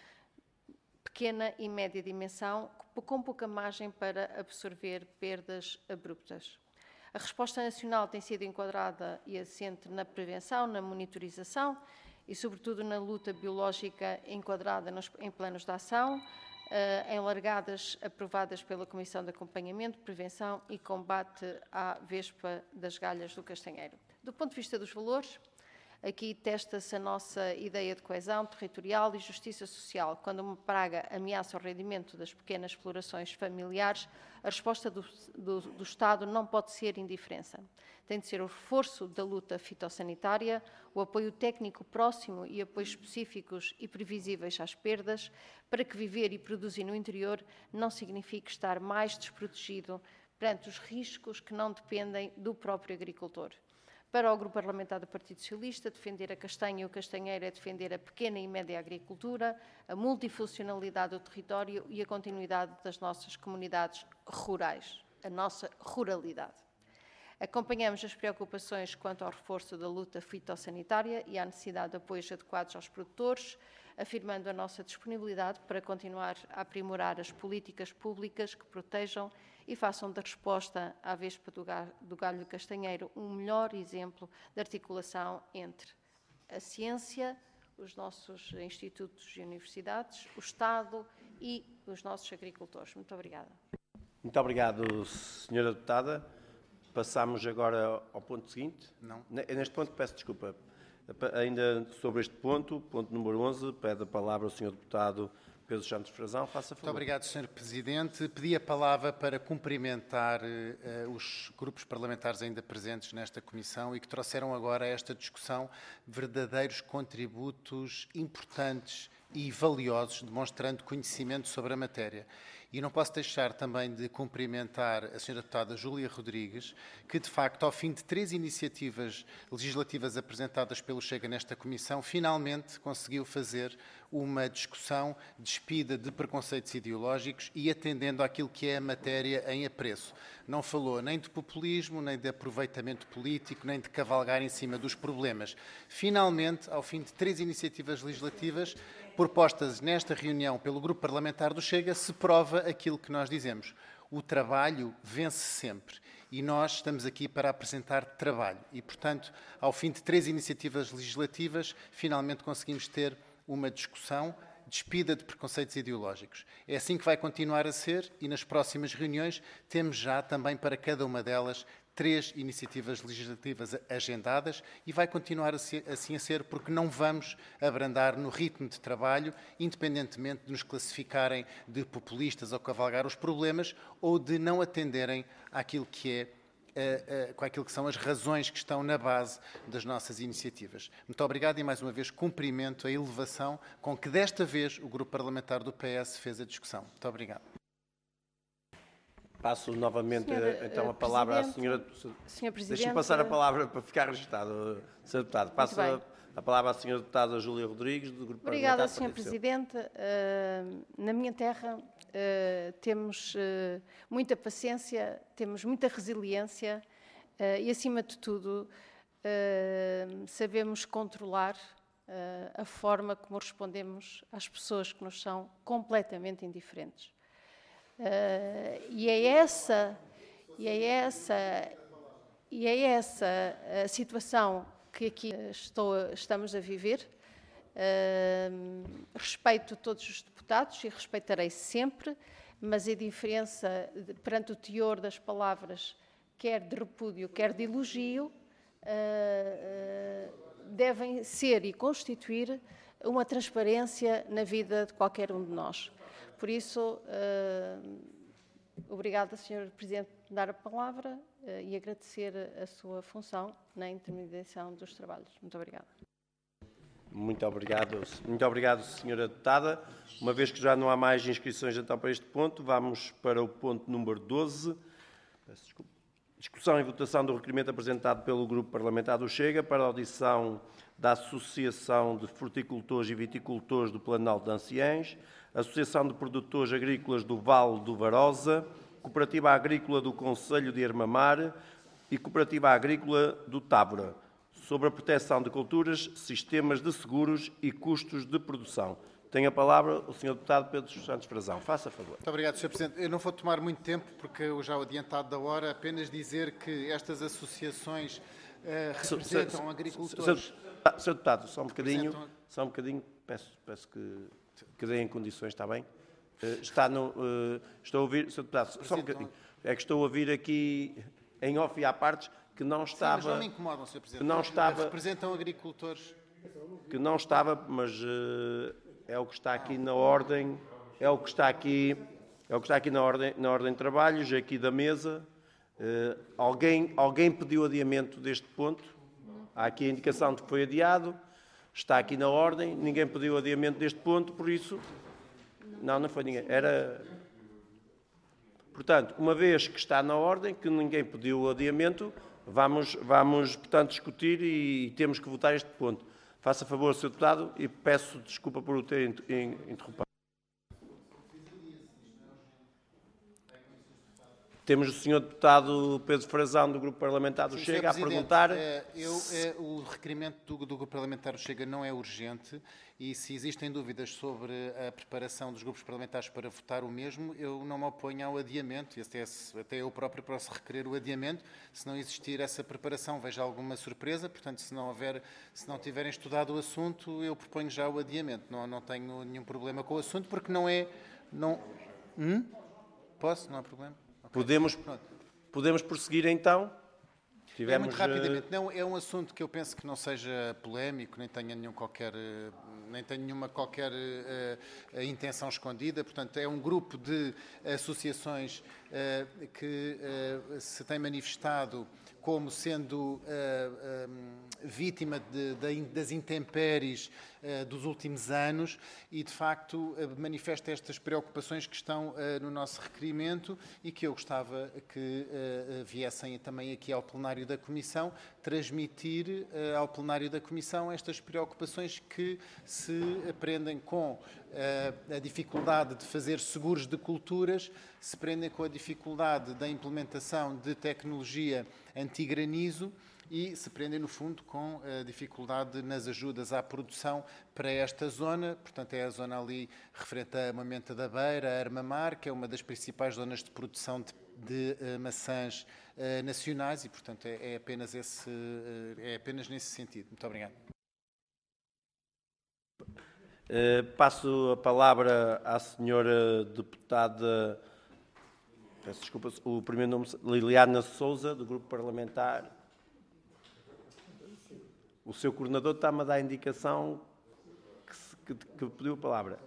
pequena e média dimensão, com pouca margem para absorver perdas abruptas. A resposta nacional tem sido enquadrada e assente na prevenção, na monitorização e, sobretudo, na luta biológica enquadrada em planos de ação, em largadas aprovadas pela Comissão de Acompanhamento, Prevenção e Combate à Vespa das Galhas do Castanheiro. Do ponto de vista dos valores, aqui testa-se a nossa ideia de coesão territorial e justiça social. Quando uma praga ameaça o rendimento das pequenas explorações familiares, a resposta do Estado não pode ser indiferença. Tem de ser o reforço da luta fitossanitária, o apoio técnico próximo e apoios específicos e previsíveis às perdas, para que viver e produzir no interior não signifique estar mais desprotegido perante os riscos que não dependem do próprio agricultor. Para o Grupo Parlamentar do Partido Socialista, defender a castanha e o castanheiro é defender a pequena e média agricultura, a multifuncionalidade do território e a continuidade das nossas comunidades rurais, a nossa ruralidade. Acompanhamos as preocupações quanto ao reforço da luta fitossanitária e à necessidade de apoios adequados aos produtores, afirmando a nossa disponibilidade para continuar a aprimorar as políticas públicas que protejam e façam da resposta à vespa do galho castanheiro um melhor exemplo de articulação entre a ciência, os nossos institutos e universidades, o Estado e os nossos agricultores. Muito obrigada. Muito obrigado, Sra. Deputada. Passamos agora ao ponto seguinte. Não. Neste ponto, peço desculpa. Ainda sobre este ponto número 11, pede a palavra ao Sr. Deputado Pedro Santos Frazão. Faça favor. Muito obrigado, Sr. Presidente. Pedi a palavra para cumprimentar os grupos parlamentares ainda presentes nesta comissão e que trouxeram agora a esta discussão verdadeiros contributos importantes e valiosos, demonstrando conhecimento sobre a matéria. E não posso deixar também de cumprimentar a Sra. Deputada Júlia Rodrigues, que, de facto, ao fim de 3 iniciativas legislativas apresentadas pelo Chega nesta comissão, finalmente conseguiu fazer uma discussão despida de preconceitos ideológicos e atendendo àquilo que é a matéria em apreço. Não falou nem de populismo, nem de aproveitamento político, nem de cavalgar em cima dos problemas. Finalmente, ao fim de 3 iniciativas legislativas propostas nesta reunião pelo Grupo Parlamentar do Chega, se prova aquilo que nós dizemos. O trabalho vence sempre. E nós estamos aqui para apresentar trabalho. E, portanto, ao fim de 3 iniciativas legislativas, finalmente conseguimos ter uma discussão despida de preconceitos ideológicos. É assim que vai continuar a ser e nas próximas reuniões temos já também para cada uma delas 3 iniciativas legislativas agendadas e vai continuar assim a ser porque não vamos abrandar no ritmo de trabalho, independentemente de nos classificarem de populistas ou cavalgar os problemas ou de não atenderem àquilo que com aquilo que são as razões que estão na base das nossas iniciativas. Muito obrigado e, mais uma vez, cumprimento a elevação com que, desta vez, o Grupo Parlamentar do PS fez a discussão. Muito obrigado. Passo novamente, então, a palavra à Sra. Presidente. Deixe-me passar a palavra para ficar registado, Sr. Deputado. Passo a palavra à Sra. Deputada Júlia Rodrigues, do Grupo Parlamentar. Obrigada, Sr. Presidente. Na minha terra temos muita paciência, temos muita resiliência e, acima de tudo, sabemos controlar a forma como respondemos às pessoas que nos são completamente indiferentes. E é essa a situação que aqui estamos a viver. Respeito todos os deputados e respeitarei sempre, mas a diferença perante o teor das palavras, quer de repúdio, quer de elogio, devem ser e constituir uma transparência na vida de qualquer um de nós. Por isso, obrigada, Sr. Presidente, por dar a palavra e agradecer a sua função na intermediação dos trabalhos. Muito obrigada. Muito obrigado, Sra. Deputada. Uma vez que já não há mais inscrições então para este ponto, vamos para o ponto número 12. Peço desculpa. Discussão e votação do requerimento apresentado pelo Grupo Parlamentar do Chega para a audição da Associação de Fruticultores e Viticultores do Planalto de Anciães, Associação de Produtores Agrícolas do Vale do Varosa, Cooperativa Agrícola do Concelho de Armamar e Cooperativa Agrícola do Távora, sobre a proteção de culturas, sistemas de seguros e custos de produção. Tem a palavra o Sr. Deputado Pedro Santos Frazão. Faça favor. Muito obrigado, Sr. Presidente. Eu não vou tomar muito tempo, porque eu já adiantado da hora, apenas dizer que estas associações representam agricultores... Sr. Deputado, só um bocadinho, peço que deem condições, está bem? Estou a ouvir, Sr. Deputado, só um bocadinho. É que estou a ouvir aqui, em off e à parte, que não estava... Sim, mas não me incomodam, Sr. Presidente. Que não estava... Representam agricultores... Que não estava, mas é o que está aqui na ordem, é o que está aqui na ordem de trabalhos, aqui da mesa. Alguém pediu adiamento deste ponto? Há aqui a indicação de que foi adiado, está aqui na ordem, ninguém pediu adiamento deste ponto, por isso... Não foi ninguém. Portanto, uma vez que está na ordem, que ninguém pediu adiamento, vamos, portanto, discutir e temos que votar este ponto. Faça favor, Sr. Deputado, e peço desculpa por o ter interrompido. Temos o Sr. Deputado Pedro Frazão, do Grupo Parlamentar do Chega, a perguntar. O requerimento do Grupo Parlamentar do Chega não é urgente e, se existem dúvidas sobre a preparação dos grupos parlamentares para votar o mesmo, eu não me oponho ao adiamento. Até eu próprio posso requerer o adiamento. Se não existir essa preparação, vejo alguma surpresa. Portanto, se não tiverem estudado o assunto, eu proponho já o adiamento. Não tenho nenhum problema com o assunto, porque não é... Posso? Não há problema? Okay. Podemos prosseguir então? Muito rapidamente. Não, é um assunto que eu penso que não seja polémico, nem tenha nenhuma qualquer intenção escondida. Portanto, é um grupo de associações que se tem manifestado como sendo vítima das intempéries dos últimos anos e, de facto, manifesta estas preocupações que estão no nosso requerimento e que eu gostava que viessem também aqui ao plenário da Comissão transmitir ao plenário da Comissão estas preocupações que se aprendem com a dificuldade de fazer seguros de culturas, se prendem com a dificuldade da implementação de tecnologia anti-granizo e se prendem, no fundo, com a dificuldade nas ajudas à produção para esta zona. Portanto, é a zona ali referente a Moimenta da Beira, a Armamar, que é uma das principais zonas de produção de maçãs nacionais e, portanto, é apenas nesse sentido. Muito obrigado. Passo a palavra à senhora deputada, peço desculpa, o primeiro nome, Liliana Sousa, do Grupo Parlamentar. O seu coordenador está-me a dar a indicação que pediu a palavra.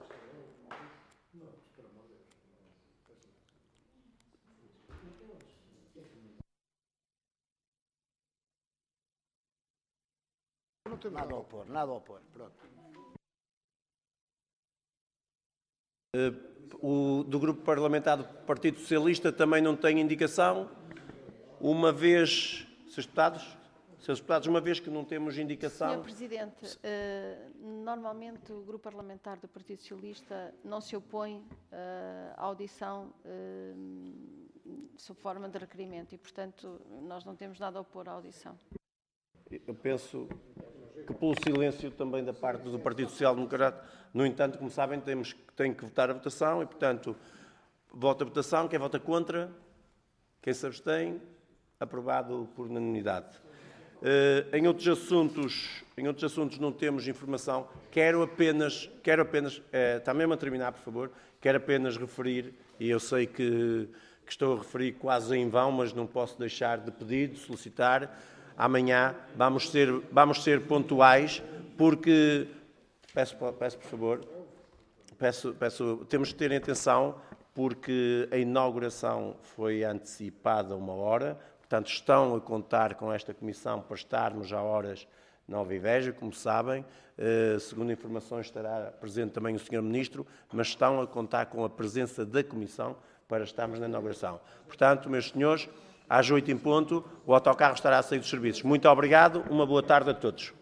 Não tenho nada a opor, pronto. O do Grupo Parlamentar do Partido Socialista também não tem indicação. Uma vez, Srs. Deputados, uma vez que não temos indicação... Sr. Presidente, normalmente o Grupo Parlamentar do Partido Socialista não se opõe à audição sob forma de requerimento e, portanto, nós não temos nada a opor à audição. Eu penso que pelo silêncio também da parte do Partido Social Democrata, no entanto, como sabem, tem que votar a votação e, portanto, vota a votação. Quem vota contra? Quem se abstém? Aprovado por unanimidade. Em outros assuntos não temos informação. Quero apenas, está mesmo a terminar, por favor, quero apenas referir, e eu sei que estou a referir quase em vão, mas não posso deixar de pedir, de solicitar. Amanhã vamos ser pontuais, porque, peço por favor, temos que ter atenção, porque a inauguração foi antecipada 1 hora, portanto estão a contar com esta comissão para estarmos a horas 9h10, como sabem, segundo informações estará presente também o Sr. Ministro, mas estão a contar com a presença da comissão para estarmos na inauguração. Portanto, meus senhores, às 8 em ponto, o autocarro estará a sair dos serviços. Muito obrigado, uma boa tarde a todos.